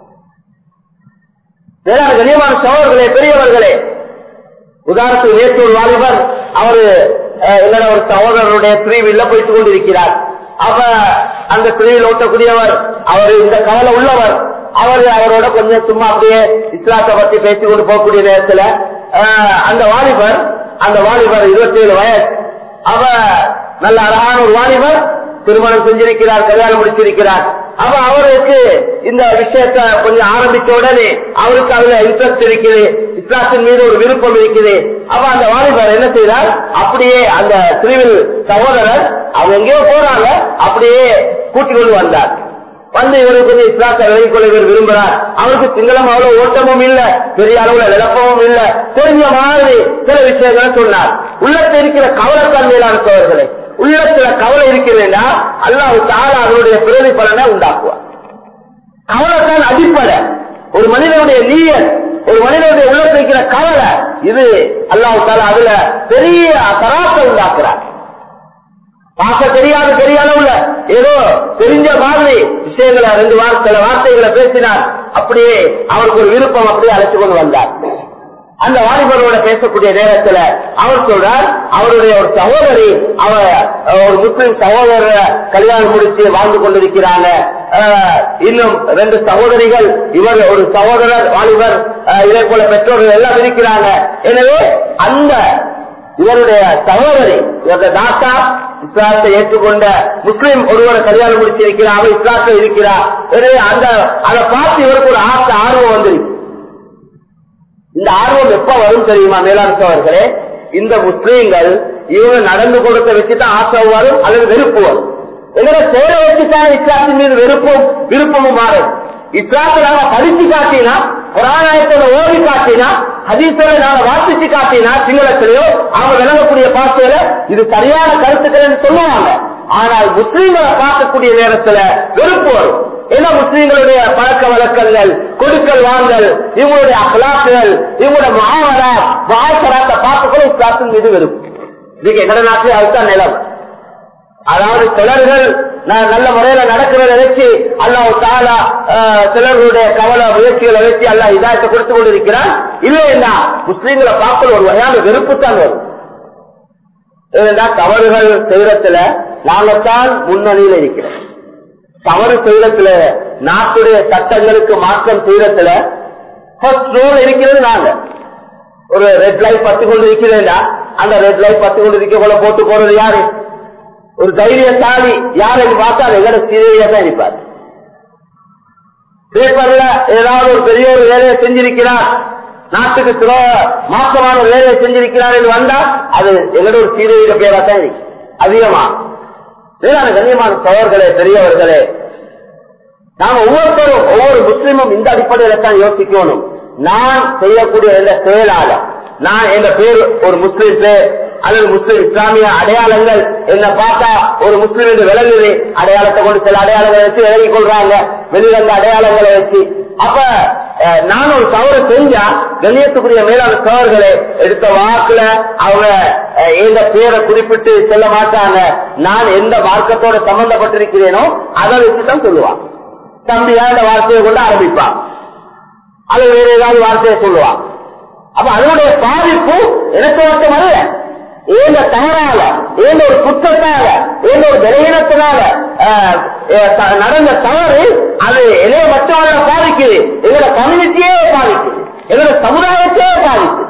கண்ணியமான சகோதரர்களே, பெரியவர்களே, உதாரணத்துக்கு நேற்று ஒரு வாலிபர் அவரு எங்களோட ஒரு சகோதரருடைய பிரிவில் போயிட்டு கொண்டிருக்கிறார். அப்ப அந்த பிரிவில் ஓட்டக்கூடியவர் அவர் இந்த கவலை உள்ளவர். அவரோட கொஞ்சம் சும்மா அப்படியே இஸ்லாத்தை பத்தி பேசிக்கொண்டு போகக்கூடிய நேரத்துல அந்த வாலிபர் 27 வயசு, அவ நல்ல அழகான ஒரு வாலிபர், திருமணம் செஞ்சிருக்கிறார், கல்யாணம் முடிச்சிருக்கிறார். அப்ப அவருக்கு இந்த விஷயத்தை கொஞ்சம் ஆரம்பிச்ச உடனே அவருக்கு அதுல இன்ட்ரெஸ்ட் இருக்குது, இஸ்லாத்தின் மீது ஒரு விருப்பம் இருக்குது. அப்ப அந்த வாலிபர் என்ன செய்தார், அப்படியே அந்த சிறுவில் சகோதரர் அவங்க எங்கேயோ போறாங்க, அப்படியே கூட்டிக் கொண்டு வந்தார். வந்து இவருக்கு கொஞ்சம் இஸ்லாத்தை விலகிக் கொள்ள இவர் விரும்புகிறார். அவருக்கு சிங்களம் அவ்வளவு ஓட்டமும் இல்ல, பெரிய அளவுல விளப்பமும் இல்ல, தெரிஞ்ச மாதிரி சில விஷயங்களை சொன்னார். உள்ளத்தில் இருக்கிற கவலைத்தன்மையிலான சோழர்களே, உள்ளத்துல கவலை இருக்கிறேன்னா அல்லாஹ் தஆலா அவருடைய பிரதிபலனை உண்டாக்குவார். கவலைத்தான் அடிப்படை. ஒரு மனிதனுடைய நீயத், ஒரு மனிதனுடைய உள்ளத்தில் இருக்கிற கவலை, இது அல்லாஹ் தஆலா அதுல பெரிய தராசை உண்டாக்குறார். பார்க்க தெரியாது, பெரிய அளவுல ஏதோ தெரிஞ்ச மாதிரி விஷயங்களை சில வார்த்தைகளை பேசினார். அப்படியே அவருக்கு ஒரு விருப்பம், அப்படியே அழைச்சு கொண்டு வந்தார். அந்த வாலிபரோட பேசக்கூடிய நேரத்துல அவர் சொல்றார், அவருடைய ஒரு சகோதரி ஒரு முஸ்லிம் சகோதரரை கல்யாணம் முடிச்சு வாழ்ந்து கொண்டிருக்கிறாங்க. இன்னும் 2 சகோதரிகள், இவர் ஒரு சகோதரர் வாலிபர், இதே போல பெற்றோர்கள் எல்லாம் இருக்கிறாங்க. எனவே அந்த இவருடைய சகோதரி, இவருடைய தாத்தா இஸ்லாத்தை ஏற்றுக்கொண்ட முஸ்லிம் ஒருவரை கல்யாணம் முடிச்சிருக்கிறார், அவர் இஸ்லாத்தில் இருக்கிறார். எனவே அதை பார்த்து இவருக்கு ஒரு ஆர்வம் வந்துருக்கு. இந்த ஆர்வம் எப்ப வரும் தெரியுமா மேலான சகோதரர்களே? இந்த முஸ்லீம்கள் இவங்க நடந்து கொடுத்த வச்சுதான் ஆசை வரும் அல்லது வெறுப்பு வரும். எங்களை சேர வச்சுதான் இஸ்லாத்தின் மீது விருப்பமும் மாறும். இஸ்லாத்தை நாங்க படிச்சு காட்டினா, புராணத்துல ஓடி காட்டினா, ஹதீஸ்ல நாங்க வாசிச்சு காட்டினா, சிங்களத்திலேயோ அவங்க விளங்கக்கூடிய பாசையில இது சரியான கருத்துக்கள் சொல்லுவாங்க. ஆனால் முஸ்லீம்களை பார்க்கக்கூடிய நேரத்துல வெறுப்பு வரும். ஏன்னா முஸ்லீம்களுடைய பழக்க வழக்கங்கள், கொடுக்கல் வாங்கல், இவங்களுடைய அகலாக்குகள், இவங்களுடைய மகாசராத்தை பார்க்கக்கூட இஸ்லாத்தின் மீது வெறுப்பு. இன்னைக்கு எங்கட நாட்டிலே அதுதான் நிலம். அதாவது சிலர்கள் நல்ல முறையில நடக்கிறத வச்சு அல்லாஹ் தஆலா சிலர்களுடைய கவலை முயற்சிகளை வச்சு அல்லாஹ் ஹிதாயத்தை கொடுத்து கொண்டிருக்கிறான். இல்லைன்னா முஸ்லீம்களை பார்க்கல ஒரு வகையான வெறுப்பு தான் வரும். தவறுகள் செய்யறதுல நாங்கத்தான் முன்னணியில இருக்கிறோம். தவறு செய்யறதுல, நாட்டுடைய சட்டங்களுக்கு மாற்றம் செய்யறதுல இருக்கிறது. நாங்க ஒரு ரெட் லைட் பத்து கொண்டு இருக்கிறேன்னா அந்த ரெட் லைட் பத்து கொண்டு இருக்க போல போட்டு போறது யாரு? ஒரு தைரியசாலி யாரை பார்த்தா எங்கட சீரையா தான் இருப்பார். பேப்பர்ல ஏதாவது ஒரு பெரிய ஒரு வேலையை செஞ்சிருக்கிறார், நாட்டுக்கு மாற்றமான ஒரு வேலையை செஞ்சிருக்கிறார் என்று வந்தா அது எங்கட ஒரு சீரையில பேரா தான் இருக்கு அதிகமா. வேளாண் கண்ணியமான சகோதரர்களே, பெரியவர்களே, நாம ஒவ்வொருத்தரும் ஒவ்வொரு முஸ்லிமும் இந்த அடிப்படையில தான் யோசிக்கணும். நான் செய்யக்கூடிய எந்த செயலால நான் எந்த பேர் ஒரு முஸ்லிம் பேர் அல்லது முஸ்லிம் இஸ்லாமிய அடையாளங்கள் என்ன பார்த்தா ஒரு முஸ்லிம் என்று விளங்குது, அடையாளத்தை கொண்டு சில அடையாளங்களை வச்சு விலகிக் கொள்றாங்க, வெளிவந்த அடையாளங்களை வச்சு. அப்ப நான் ஒரு தவறு செஞ்சா கண்ணியத்துக்குரிய மேலான சகோதரர்களே, எடுத்த வாக்குல அவங்க எந்த பேரை குறிப்பிட்டு சொல்ல மாட்டாங்க. நான் எந்த மார்க்கத்தோட சம்பந்தப்பட்டிருக்கிறேனோ அதை வச்சுதான் சொல்லுவான். தம்பியா இந்த வார்த்தையை கொண்டு ஆரம்பிப்பான், அது வேற ஏதாவது வார்த்தையை சொல்லுவான். அப்ப அதனுடைய பாதிப்பு எனக்கு மட்டுமல்ல, ஏந்த தவறால, ஏந்த ஒரு குற்றத்தால, ஏந்த ஒரு பலவீனத்தினால நடந்த தவறு அது என்னைய மட்டுமல்ல பாதிக்குது, எங்களோட கம்யூனிட்டியே பாதிக்குது, எங்களோட சமுதாயத்தையே பாதிக்குது.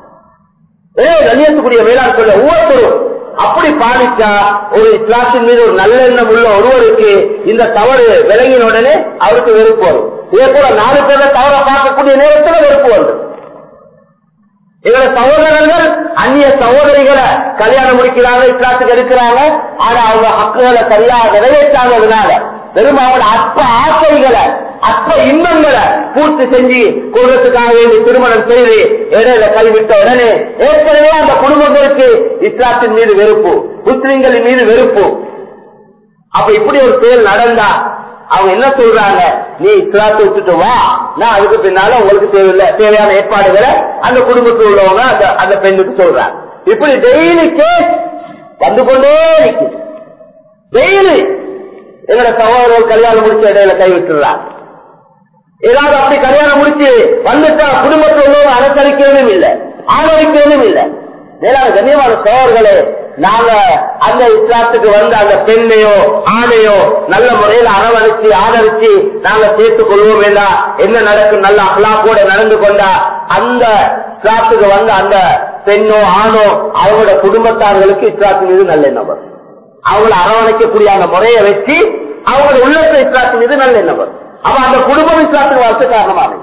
எனவே கண்ணியத்துக்குரிய மேலாண் சொல்ல ஒவ்வொருத்தரும் அப்படி பாதிச்சா ஒரு இஸ்லாத்தின் மீது ஒரு நல்லெண்ணம் உள்ள ஒருவருக்கு இந்த தவறு விளங்கின உடனே அவருக்கு வெறுப்பு வரும். இதே போல 4 பேரை தவற பார்க்கக்கூடிய நேரத்தில் வெறுப்பு வரும். எங்களோட சகோதரர்கள் அந்நிய சகோதரிகளை கல்யாணம் முடிக்கிறாங்க, இஸ்லாத்துக்கு எடுக்கிறாங்க. ஆனா அவங்க ஹக்குகளை சரியாக நிறைவேற்றாததுனால வெறும் அவங்களோட அற்ப ஆசைகளை, அற்ப இன்பங்களை பூர்த்தி செஞ்சு கொள்றதுக்காக வேண்டி திருமணம் செய்து இடையில கைவிட்ட உடனே ஏற்கனவே அந்த குடும்பங்களுக்கு இஸ்லாத்தின் மீது வெறுப்பு, முஸ்லிம்களின் மீது வெறுப்பு. அப்ப இப்படி ஒரு செயல் நடந்தா அவங்க என்ன சொல்றாங்க? நீ இஸ்லாத்தை விட்டுட்டு வா, நான் அதுக்கு பின்னால உங்களுக்கு தேவையான ஏற்பாடுகளை அந்த குடும்பத்தில் உள்ளவங்க அந்த பெண்ணுக்கு சொல்றாங்க. இப்படி டெய்லி கேஸ் வந்து கொண்டே இருக்கு. டெய்லி எங்களோட சகோதரர்கள் கல்யாணம் முடிச்ச இடையில கைவிட்டுறாங்க. ஏதாவது அப்படி கல்யாணம் முடிச்சு வந்துட்டா குடும்பத்தில் உள்ளவங்க அனுசரிக்கிறதும் இல்லை, ஆதரிக்கிறதும் இல்லை. மேலான கண்ணியமான சகோதரர்களே, நாங்க அந்த இஸ்லாத்துக்கு வந்த அந்த பெண்ணையோ ஆணையோ நல்ல முறையில் அரவணைச்சு ஆதரிச்சு நாங்க சேர்த்துக் கொள்வோம் வேண்டாம். என்ன நடக்கும்? நல்ல அஹ்லாக்கோட நடந்து கொண்டா அந்த இஸ்லாத்துக்கு வந்த அந்த பெண்ணோ ஆணோ அவங்களோட குடும்பத்தார்களுக்கு இஸ்லாத்தின் மீது நல்ல எண்ணம் வரும். அவங்களை அரவணைக்கக்கூடிய அந்த முறையை வச்சு அவங்களோட உள்ளத்தை இஸ்லாத்தின் மீது நல்ல எண்ணம் வரும். அப்ப அந்த குடும்பம் இஸ்லாத்துக்கு வரது காரணமானது.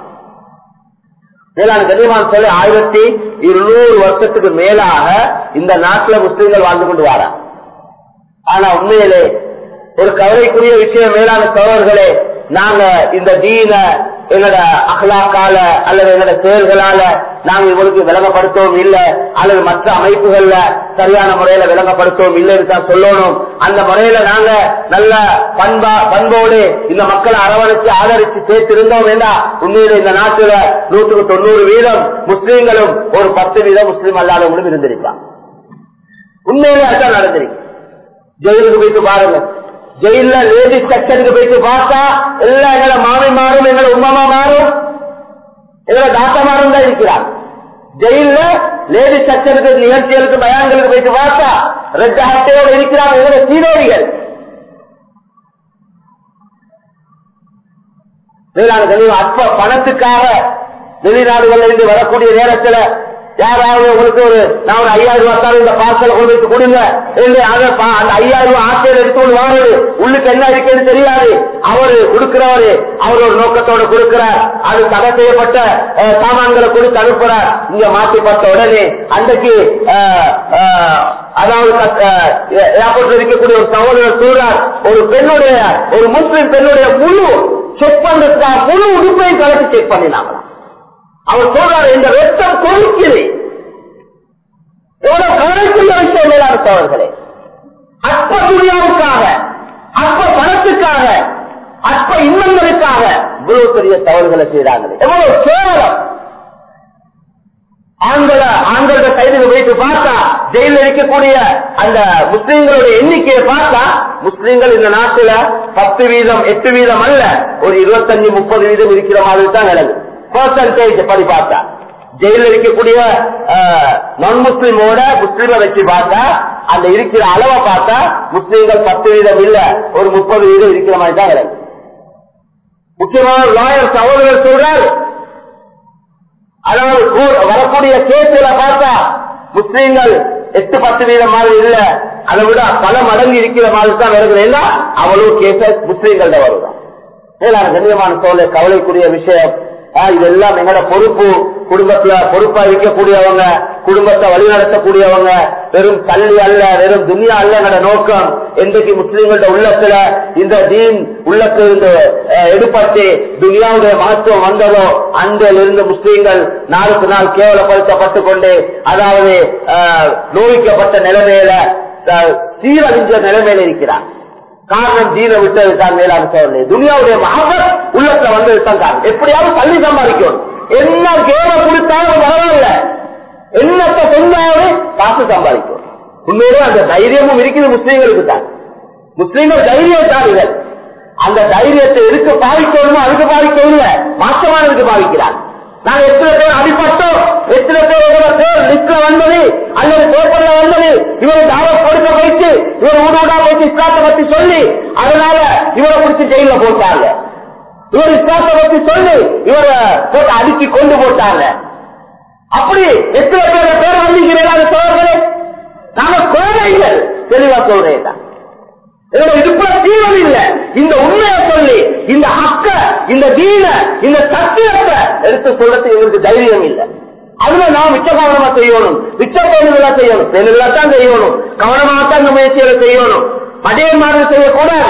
மேலான கண்ணியமான சொல்லி 1200 வருஷத்துக்கு மேலாக இந்த நாட்டில் முஸ்லிம்கள் வாழ்ந்து கொண்டு வராங்க. ஆனா உண்மையிலே ஒரு கவலைக்குரிய விஷயம் மேலான சகோதரர்களே, நாங்க இந்த தீன எங்களோட அஹ்லாக்கால அல்லது எங்களோட செயல்களால நாங்க இவங்களுக்கு விளங்கப்படுத்தவும் இல்லை, அல்லது மற்ற அமைப்புகள்ல சரியான முறையில விளங்கப்படுத்தவும் இல்லைன்னு தான் சொல்லணும். அந்த முறையில நாங்க நல்ல பண்போடு இந்த மக்களை அரவணைச்சு ஆதரிச்சு சேர்த்திருந்தோம் வேண்டாம். உண்மையில இந்த நாட்டுல 190% முஸ்லீம்களும் ஒரு 10% முஸ்லீம் அல்லாதவங்களும் இருந்திருக்காங்க. உண்மையிலே அதுதான் நடந்திருக்கு. ஜெயிலுக்கு போயிட்டு பாருங்க, ஜெயில லேடிஸ் செக்ஷனுக்கு போயிட்டு பார்த்தா எல்லா எங்களை மாமி மாறும், எங்களை உமாமா மாறும், எங்களை தாத்தா மாறும் தான் இருக்கிறாங்க. ஜெயில லேடி செக்ஷனுக்கு நிகழ்ச்சிகளுக்கு பயான்களுக்கு போயிட்டு பார்த்தா ரெட் ஹாட்டையோடு இருக்கிறாங்க இவங்க சீனோரிகள். அற்ப பணத்துக்காக வெளிநாடுகள்ல இருந்து வரக்கூடிய நேரத்தில் யாராவது உங்களுக்கு நான் ஒரு 5000 ரூபாய் இந்த பார்சலை கொண்டு வைத்து கொடுங்க என்று அந்த 5000 ரூபாய் ஆசையில் எடுத்துக்கொண்டு வாங்குறது உள்ளுக்கு என்ன இருக்குன்னு தெரியாது. அவரு கொடுக்கிறவரு அவர் ஒரு நோக்கத்தோடு கொடுக்கிறார். அது தடை செய்யப்பட்ட சாமான்களை கொடுத்து அனுப்புறார். இங்க மாற்றப்பட்ட உடனே அன்றைக்கு அதாவது ஏர்போர்ட்ல இருக்கக்கூடிய ஒரு சகோதரர் சொல்றார், ஒரு முஸ்லிம் பெண்ணுடைய முழு செக் பண்றதுக்காக முழு உடுப்பையும் கலந்து செக் பண்ணினாங்க. அவர் சொல்றாரு, இந்த ரத்தம் கொதிக்குது. எவ்வளவு கவலைக்குள்ள விஷயம் மேலான சகோதரர்களே. அற்ப துணியாவுக்காக, அற்ப பணத்துக்காக, அற்ப இன்பங்களுக்காக இவ்வளவு பெரிய தவறுகளை செய்யறாங்க. எவ்வளவு கேவலம். ஆண்களோட கைதில் வைத்து பார்த்தா ஜெயிலில் இருக்கக்கூடிய அந்த முஸ்லீம்களுடைய எண்ணிக்கையை பார்த்தா முஸ்லீம்கள் இந்த நாட்டில 10% 8% அல்ல, ஒரு 25-30% இருக்கிற மாதிரி தான் நிலவு. பெர்சன்டேஜ் படி பார்த்தா ஜெயிலில் இருக்கக்கூடிய நான் முஸ்லீமோட முஸ்லீமை வச்சு பார்த்தா அந்த இருக்கிற அளவை பார்த்தா முஸ்லீம்கள் 10% இல்ல, ஒரு 30% இருக்கிற மாதிரி தான் நிலவு. முக்கியமான லாயர் சகோதரர் சொல்றாரு, அதாவது வரக்கூடிய கேஸ்ல பார்த்தா முஸ்லீம்கள் 8-10% மாதிரி இல்ல, அதை விட பல மடங்கு இருக்கிற மாதிரி தான் வருகிறது. ஏன்னா அவ்வளவு கேசஸ் முஸ்லீம்கள வருதான். கண்ணியமான சோழ கவலைக்குரிய விஷயம். இதெல்லாம் எங்களோட பொறுப்பு. குடும்பத்துல பொறுப்பா இருக்கக்கூடியவங்க, குடும்பத்தை வழிநடத்தக்கூடியவங்க, வெறும் கல்வி அல்ல, வெறும் துனியா அல்ல எங்களோட நோக்கம். என்றைக்கு முஸ்லீம்களோட உள்ளத்துல இந்த தீன் உள்ளத்திலிருந்து எடுப்பட்டு துனியாவுடைய மகத்துவம் வந்ததோ அன்றிலிருந்து முஸ்லீம்கள் நாளுக்கு நாள் கேவலப்படுத்தப்பட்டுக் கொண்டு, அதாவது நோய்க்கப்பட்ட நிலைமையில சீரழிஞ்ச நிலைமையில இருக்கிறார். காரணம் தீனை விட்டது தான் மேலான சோழர்களே. துனியாவுடைய மகத் உள்ளத்துல வந்தது தான் காரணம். எப்படியாவது தள்ளி சம்பாதிக்கணும். என்ன கேவ கொடுத்தாலும் பரவாயில்ல, என்னத்தை சொன்னாலும் காசு சம்பாதிக்கணும். உண்மையிலே அந்த தைரியமும் இருக்குது முஸ்லீம்களுக்கு தான். முஸ்லீம்கள் தைரியத்தாளிகள். அந்த தைரியத்தை எதுக்கு பாதிக்கணுமோ அதுக்கு பாதிக்கணும் இல்ல, மாற்றமானதுக்கு பாதிக்கிறார். நாங்க எத்தனை பேர் அடிப்பட்டோம், எத்தனை பேர் லிஸ்ட்ல வந்தது அல்லது பேப்பர்ல வந்தது, இவரை தாவத் கொடுக்க வைத்து இவர் ஊடா வைத்து இஸ்லாத்தை பத்தி சொல்லி அதனால இவரை பிடிச்சி ஜெயில போட்டாங்க. இவர் இஸ்லாத்தை பத்தி சொல்லி இவரை போட்டு அடிச்சு கொண்டு போட்டாங்க. அப்படி எத்தனை பேர் வந்திருக்கிறீர்கள் சோழர்களே. நாங்க கோழைகள். தெளிவா சொல்றேன், இதுக்குள்ள தீவிரம் இல்ல. இந்த உண்மையை சொல்லி இந்த ஹக்க, இந்த தீன, இந்த சத்தியத்தை எடுத்து சொல்றது எங்களுக்கு தைரியம் இல்லை. அதுல நாம் மிச்ச கவனமா செய்யணும். மிச்ச பெண்களா செய்யணும், பெண்களா தான் செய்யணும். கவனமாகத்தான் இந்த முயற்சிகளை செய்யணும். பழைய மாதிரி செய்யக்கூடாது.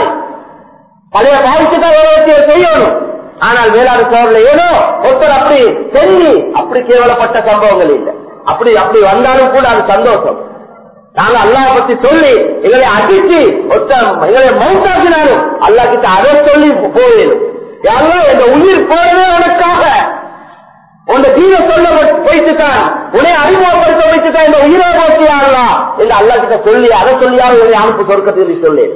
பழைய பாதிச்சுதான் முயற்சியை செய்யணும். ஆனால் வேளாண் சோழர்ல ஏதோ ஒருத்தர் அப்படி செஞ்சு அப்படி கேவலப்பட்ட சம்பவங்கள் இல்லை. அப்படி அப்படி வந்தாலும் கூட அது சந்தோஷம். நாங்க அல்லாஹ் பத்தி சொல்லி எங்களை அடிச்சு எங்களை மௌத்தாக்கினாலும் அல்லாஹ் கிட்ட அதை சொல்லி போயிடும். யாரும் எங்க உயிர் போறதே உனக்காக, உன் தீர சொல்ல வைத்துட்டான், உன்னை அறிமுகப்படுத்த வைத்துட்டான், இந்த உயிரை போட்டியாங்களா என்று அல்லாஹ் கிட்ட சொல்லி அதை சொல்லியாவது உன்னை அனுப்பு சொர்க்கத்தை சொல்லி.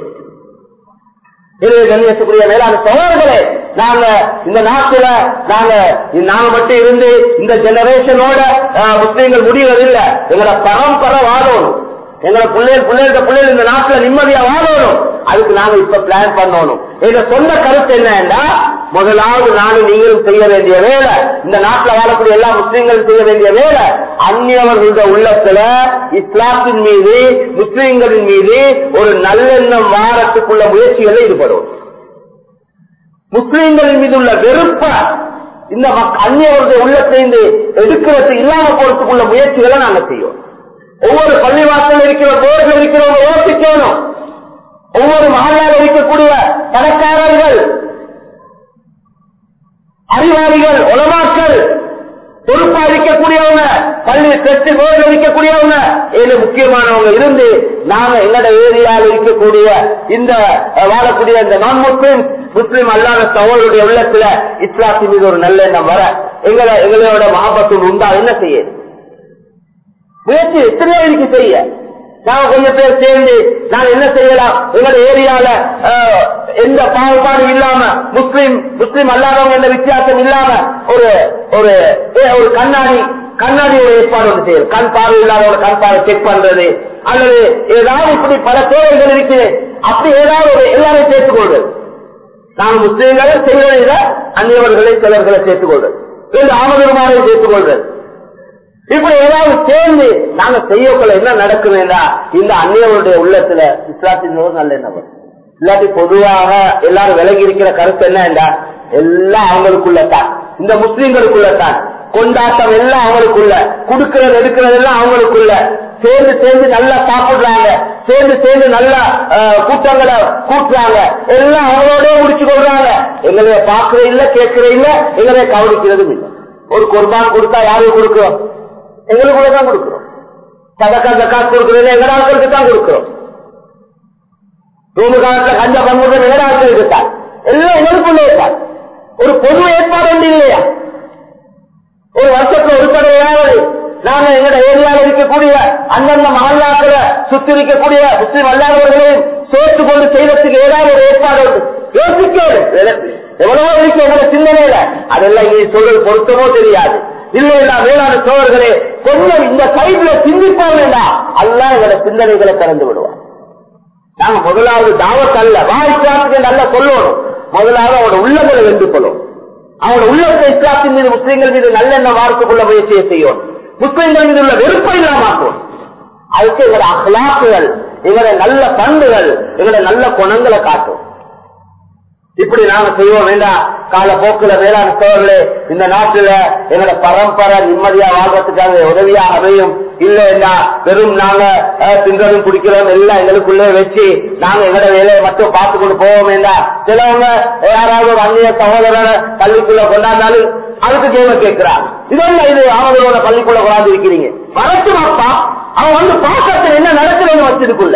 கண்ணியத்துக்குரிய மேலான சோழர்களே, நாங்க இந்த நாட்டுல நாங்க மட்டும் இருந்து இந்த ஜெனரேஷனோட முஸ்லீம்கள் முடிவதில்லை. எங்களோட பரம்பரை வாழணும். எங்களை பிள்ளைகள் இந்த நாட்டுல நிம்மதியா வாழணும். அதுக்கு நாங்க இப்ப பிளான் பண்ணணும். எங்க சொந்த கருத்து என்னன்னா, முதலாவது நானும் நீங்களும் செய்ய வேண்டிய வேலை, இந்த நாட்டில் வாழக்கூடிய எல்லா முஸ்லீம்களும் செய்ய வேண்டிய வேலை, அந்நியவர்களுடைய உள்ளத்துல இஸ்லாத்தின் மீது முஸ்லீம்களின் மீது ஒரு நல்லெண்ணம் வாரத்துக்குள்ள முயற்சிகளில் ஈடுபடும். முஸ்லீம்களின் மீது உள்ள வெறுப்ப இந்த அந்நியவர்களுடைய உள்ளத்திலிருந்து எடுக்கிறது இல்லாம போறதுக்குள்ள முயற்சிகளை நாங்க செய்வோம். ஒவ்வொரு பள்ளிவாசல் இருக்கிற போர்கள் இருக்கிறவங்க யோசிக்கணும். ஒவ்வொரு மகளிர் இருக்கக்கூடிய பணக்காரர்கள், அறிவாளிகள், உலமாக்கள், பொறுப்பா இருக்கக்கூடியவங்க, பள்ளி கட்சி போர்கள் இருக்கக்கூடியவங்க, ஏழு முக்கியமானவங்க இருந்து நாங்க எங்களோட ஏரியாவில் இருக்கக்கூடிய இந்த வாழக்கூடிய இந்த நான் முஸ்லிம் அல்லாத சகோதரருடைய உள்ளத்துல இஸ்லாத்தின் மீது ஒரு நல்ல எண்ணம் வர எங்களோட மஹபத்துள் உண்டா என்ன செய்ய முயற்சி எத்தனையோ இருக்கு செய்ய. நாங்க கொஞ்சம் பேர் சேர்ந்து நான் என்ன செய்யலாம், எங்களோட ஏரியால எந்த பாகுபாடு இல்லாம முஸ்லிம் அல்லாதவங்க எந்த வித்தியாசம் இல்லாம ஒரு கண்ணாடி கண்ணாடியோட ஏற்பாடு ஒன்று செய்யும், கண் பார்வை இல்லாதவங்க கண் பார்வை செக் பண்றது, அல்லது ஏதாவது இப்படி பல தேவைகள் இருக்குது. அப்படி ஏதாவது ஒரு எல்லாரையும் சேர்த்துக்கொள்வது. நாங்கள் முஸ்லீம்களை செய்வதில் அந்நியவர்களை சிலர்களை சேர்த்துக்கொள்வது, ஆமதுமாரை சேர்த்துக்கொள்வது. இப்படி ஏதாவது சேர்ந்து நாங்க செய்யக்குள்ள என்ன நடக்குதுன்னா இந்த அந்நியவருடைய உள்ளத்துல இஸ்லாத்தின் நல்ல எண்ணம். இல்லாட்டி பொதுவாக எல்லாரும் விலகி இருக்கிற கருத்து என்னன்னா எல்லாம் அவங்களுக்குள்ளதான், இந்த முஸ்லீம்களுக்குள்ளதான் கொண்டாட்டம் எல்லாம் அவங்களுக்குள்ள, கொடுக்கிறது எடுக்கிறது எல்லாம் அவங்களுக்குள்ள, சேர்ந்து சேர்ந்து நல்லா சாப்பிடுறாங்க, சேர்ந்து சேர்ந்து நல்லா கூட்டங்களை கூட்டுறாங்க, எல்லாம் அவங்களோட முடிச்சு கொள்றாங்க. எங்களைய பாக்குற இல்ல, கேட்கிற இல்ல, எங்களைய கவனிக்கிறதும் இல்லை. ஒரு குர்பான் கொடுத்தா யாருக்கு கொடுக்கிறோம்? எங்களுக்குள்ளதான் கொடுக்கிறோம். சதக்கா ஜக்காத் கொடுக்கறது எங்க ஆட்களுக்கு தான் கொடுக்கிறோம். ரூமு காலத்துல கஞ்சா பண்புறது எங்க ஆட்களுக்கு தான், எல்லாம் எங்களுக்குள்ளே தான். ஒரு பொது ஏற்பாடு ஒன்று இல்லையா? ஒரு வருஷத்துல ஒரு தடவையாவது நாங்க எங்கட ஏரியாவில் இருக்கக்கூடிய அந்தந்த மகல்லாக்கள சுத்தி இருக்கக்கூடிய முஸ்லிம் அல்லாதவர்களையும் சேர்த்து கொண்டு செய்வதற்கு ஏதாவது ஒரு ஏற்பாடு யோசிக்க எவ்வளவோ இருக்கு எங்களோட சிந்தனையில. அதெல்லாம் இங்கே சொல்றது பொருத்தமோ தெரியாது. இல்லையா வேளாண் சோழர்களே, கொஞ்சம் இந்த சைட்ல சிந்திப்போம் வேண்டாம், அல்லாஹ் எங்களோட சிந்தனைகளை திறந்து விடுவார். நாங்க முதலாவது தாவத் அல்ல, வாய்ப்பாட்டுக்கு நல்லா சொல்லணும். முதலாவது அவனோட உள்ளங்களை வென்று கொள்ளும். அவனோட உள்ளத்தை இஸ்லாத்தின் மீது முஸ்லீம்கள் மீது நல்லெண்ணம் வார்த்தைக்குள்ள முயற்சியை செய்யும். முஸ்லீம்கள் மீது உள்ள வெறுப்பை இல்லாமக்கும். அதுக்கு எங்களோட அஹ்லாக்குகள், எங்களுடைய நல்ல பண்புகள், எங்களுடைய நல்ல குணங்களை காட்டும். இப்படி நாம செய்வோம் வேண்டாம். காலப்போக்குல வேளாண் சோழர்களே, இந்த நாட்டுல எங்களோட பரம்பரை நிம்மதியா வாழ்றதுக்காக உதவியா அமையும். இல்லைன்னா வெறும் நாங்க தின்றதும் குடிக்கிறோம் எல்லாம் எங்களுக்குள்ளே வச்சு நாங்க எங்களோட வேலையை மட்டும் பார்த்து கொண்டு போவோம் வேண்டாம். சிலவங்க யாராவது ஒரு அந்நிய சகோதரனை பள்ளிக்குள்ள கொண்டாந்தாலும் அதுக்கு கேள்வி கேட்கிறான். இதெல்லாம் இது அவங்களோட பள்ளிக்குள்ள கொண்டாந்து இருக்கிறீங்க, வரட்டும் அப்பா, அவன் வந்து பாக்கத்துல என்ன நடக்குதுன்னு வச்சதுக்குள்ள.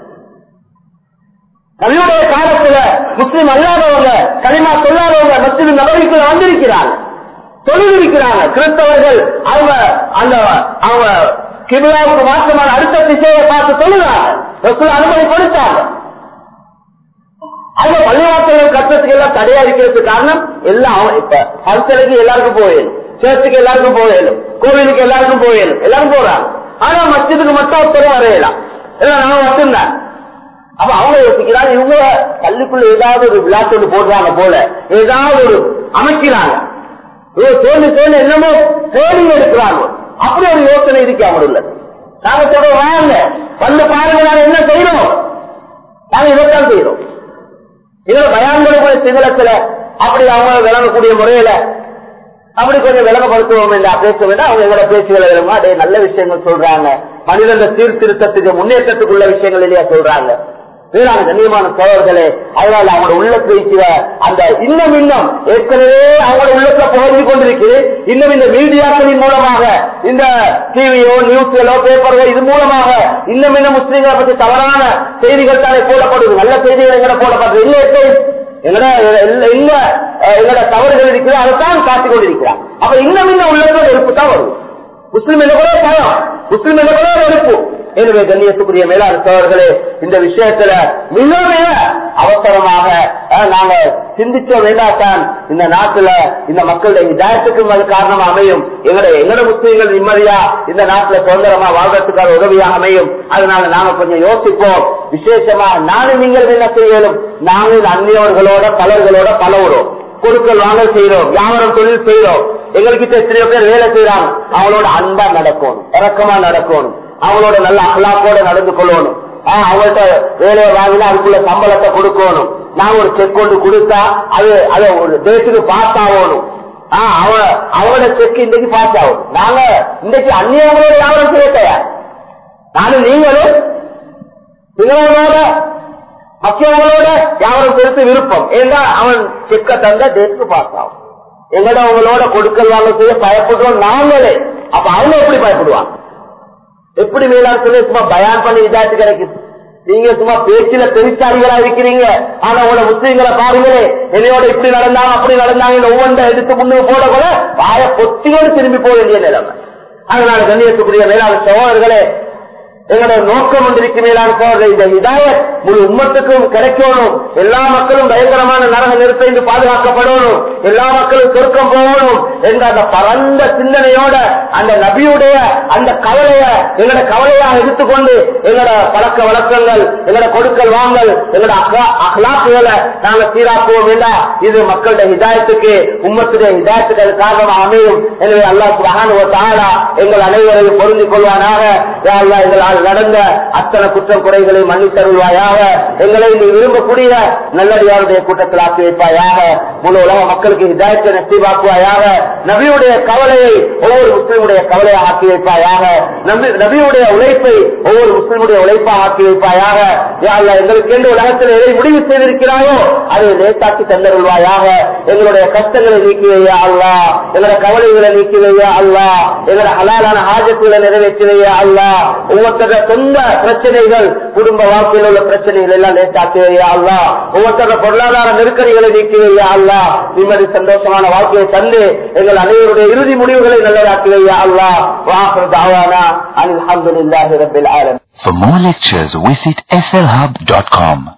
நபியுடைய காலத்துல முஸ்லிம் அல்லாதவங்க, களிமா சொல்லாதவங்க மஸ்ஜித் நபவிக்குள்ள வந்திருக்கிறாங்க, தொழிலிருக்கிறாங்க. கிறிஸ்தவர்கள் அவங்க கிபிலாவுக்கு மாற்றமான அடுத்த திசையை பார்த்து சொல்லுறாங்க, அனுமதி கொடுத்தாங்க. அவங்க பள்ளிவாசல்கள் கட்டத்துக்கு எல்லாம் தடையா இருக்கிறதுக்கு காரணம் எல்லாம் இப்ப பரிசலுக்கு எல்லாருக்கும் போயிடும், சேர்த்துக்கு எல்லாருக்கும் போயிடும், கோவிலுக்கு எல்லாருக்கும் போயிடும், எல்லாரும் போறாங்க. ஆனா மஸ்ஜிதுக்கு மட்டும் ஒருத்தரும் வரையலாம், எல்லாம் நான் மட்டும்தான். அப்ப அவங்க யோசிக்கிறாங்க, இவங்க பள்ளிக்குள்ள ஏதாவது ஒரு விளையாட்டு போடுறாங்க போல, ஏதாவது ஒரு அமைக்கிறாங்க, சேர்ந்து சேர்ந்து என்னமோ ட்ரைனிங் எடுக்கிறாங்க. அப்படி ஒரு யோசனை இருக்கு அவங்களுள்ள. நாங்க சொல்றோம், வாங்க வந்து பாருங்க, நாங்க என்ன செய்யறோம், நாங்க இதைத்தான் செய்யறோம். இதுல பயான்களுடைய சிங்களத்துல அப்படி அவங்க விளங்கக்கூடிய முறையில அப்படி கொஞ்சம் விளங்கப்படுத்துவோம் என்றா பேச வேண்டாம். அவங்க எங்களோட பேச்சுகளை விளங்க அதே நல்ல விஷயங்கள் சொல்றாங்க, மனிதன சீர்திருத்தத்துக்கு முன்னேற்றத்துக்குள்ள விஷயங்கள் இல்லையா சொல்றாங்க. வேளாண் கண்ணியமான சோழர்களே, அதனால அவங்களோட உள்ளத்தை வைக்கிற அந்த இன்னும் ஏற்கனவே அவங்களோட உள்ளத்தை புகழ்ந்து கொண்டிருக்கு. இன்னும் இந்த மீடியாக்களின் மூலமாக, இந்த டிவியோ நியூஸ்களோ பேப்பரோ இது மூலமாக இன்னும் முஸ்லீம்களை பற்றி தவறான செய்திகள் தானே போடப்படுது, நல்ல செய்திகள் எங்களை போடப்படுது. எங்களோட தவறுகள் இருக்கிறது, அதைத்தான் காட்டிக் கொண்டிருக்கிறார். அப்ப இன்னும் உள்ளதோட இருப்பு தான் வரும். முஸ்லிம் என்ன கூட பயம், முஸ்லிம் என்ன கூட இருப்பு. எனவே கண்ணியத்துக்குரிய மேலாண் சோழர்களே, இந்த விஷயத்துல மிக மிக அவசரமாக நாங்க சிந்திச்ச வேண்டாத்தான் இந்த நாட்டுல இந்த மக்களுடைய இதாயத்துக்கும் அது காரணமா அமையும். எங்களோட முஸ்லீம்கள் நிம்மதியா இந்த நாட்டுல சுதந்திரமா வாழ்றதுக்காக உதவியாக அமையும். அதனால நாங்க கொஞ்சம் யோசிப்போம். விசேஷமா நானும் நீங்கள் என்ன செய்யணும், நாங்கள் அந்நியவர்களோட பலர்களோட பழகுறோம், கொடுக்கல் வாங்கல் செய்யறோம், வியாபாரம் தொழில் செய்யறோம். எங்களுக்கு எத்தனையோ பேர் வேலை செய்யறாங்க, அவங்களோட அன்பா நடக்கணும், இறக்கமா நடக்கணும், அவங்களோட நல்ல அகலாக்கோட நடந்து கொள்ளணும். அவங்கள்ட்ட வேலையை வாங்கினா அதுக்குள்ள சம்பளத்தை கொடுக்கணும். நான் ஒரு செக் கொண்டு கொடுத்தா அது ஒரு டேட்டுக்கு பாஸ் ஆகணும். அவங்களோட செக் இன்றைக்கு பாஸ் ஆகும். நாங்க இன்றைக்கு அந்நியவங்களோட வியாபாரம் செய்ய தயார். நானும் நீங்களும் சிங்களோட மக்கியவங்களோட வியாபாரம் செய்ய விருப்பம். ஏன்னா அவன் செக்க தந்த டேட்டுக்கு பாஸ் ஆகும். எங்கட அவங்களோட கொடுக்கல் வாங்க செய்ய பயப்படுறோம் நாங்களே. அப்ப அவங்க எப்படி பயப்படுவாங்க? எப்படி மேலாண் சொல்லி சும்மா பயான் பண்ணி இதாச்சு கிடைக்குது. நீங்க சும்மா பேச்சில பெருச்சாரிகளா இருக்கிறீங்க, ஆனா உங்களோட முஸ்லீம்களை பாருங்களே, என்னையோட இப்படி நடந்தாங்க அப்படி நடந்தாங்க ஒவ்வொன்றை எடுத்து முன்னுக்கு போட கூட வாய பொத்தியோடு திரும்பி போக வேண்டிய நிலைமை. அதனால கண்ணியத்துக்குரிய மேலாண் சகோதரர்களே, எங்களுடைய நோக்கம் ஒன்றிற்கு மேலான சோதனை இந்த ஹிதாயத் முழு உம்மத்துக்கும் கிடைக்கணும். எல்லா மக்களும் பயங்கரமான நரக நெருப்பை பாதுகாக்கப்படணும், எல்லா மக்களும் சொர்க்கம் போகணும் என்ற அந்த பரந்த சிந்தனையோட அந்த நபியுடைய அந்த கவலைய எங்களோட கவலையாக எடுத்துக்கொண்டு எங்களோட பழக்க வழக்கங்கள், எங்களோட கொடுக்கல் வாங்கல், எங்களோட அஹ்லாக்குகளை நாங்கள் சீராக்குவோம் என்றால் இது மக்களுடைய ஹிதாயத்துக்கு உம்மத்துடைய ஹிதாயத்துக்கு காரணமாக அமையும். எனவே அல்லாஹ் சுப்ஹானஹு வ தஆலா எங்கள் அனைவரையும் பொருந்திக் கொள்வானாக. யா அல்லாஹ் எங்களால் நடந்த அத்தனை குற்றம் குறைகளை மன்னித்தருள்வாயாக. எங்களை நீ விரும்பக்கூடிய நல்லடியாருடைய கூட்டத்தில் ஆக்கி வைப்பாயாக. முழு உலக மக்களுக்கு ஹிதாயத்தை நசீபாக்குவாயாக. நபியுடைய கவலையை ஒவ்வொரு முஸ்லிமுடைய கவலையாக ஆக்கி வைப்பாயாக. நபியுடைய உழைப்பை ஒவ்வொரு முஸ்லிமுடைய உழைப்பாக ஆக்கி வைப்பாயாக. யா அல்லாஹ் எங்களுக்கு என்று உலகத்தில் எதை முடிவு செய்திருக்கிறாயோ அதை லேசாக்கி தந்தருள்வாயாக. எங்களுடைய கஷ்டங்களை நீக்கி வையா அல்லாஹ், எங்களுடைய கவலைகளை நீக்கி வையா அல்லாஹ், எங்களுடைய ஹலாலான ஹாஜத்துகளை நிறைவேற்றி வையா அல்லாஹ். ஒவ்வொருத்தர சொந்த பிரச்சனைகள், குடும்ப வாழ்க்கையில் உள்ள பிரச்சனைகள் எல்லாம் லேசாக்கி வையா அல்லாஹ். ஒவ்வொருத்தர பொருளாதார நெருக்கடிகளை நீக்கி வையா அல்லாஹ். நிம்மதி சந்தோஷமான வாழ்க்கையை தந்து எங்கள் அனைவருடைய இறுதி முடிவுகளை நல்லதாக்கி வையா அல்லாஹ். வஆகிரு தஅவானா அல்ஹம்துலில்லாஹி ரப்பில் ஆலமீன். For more lectures visit slhub.com.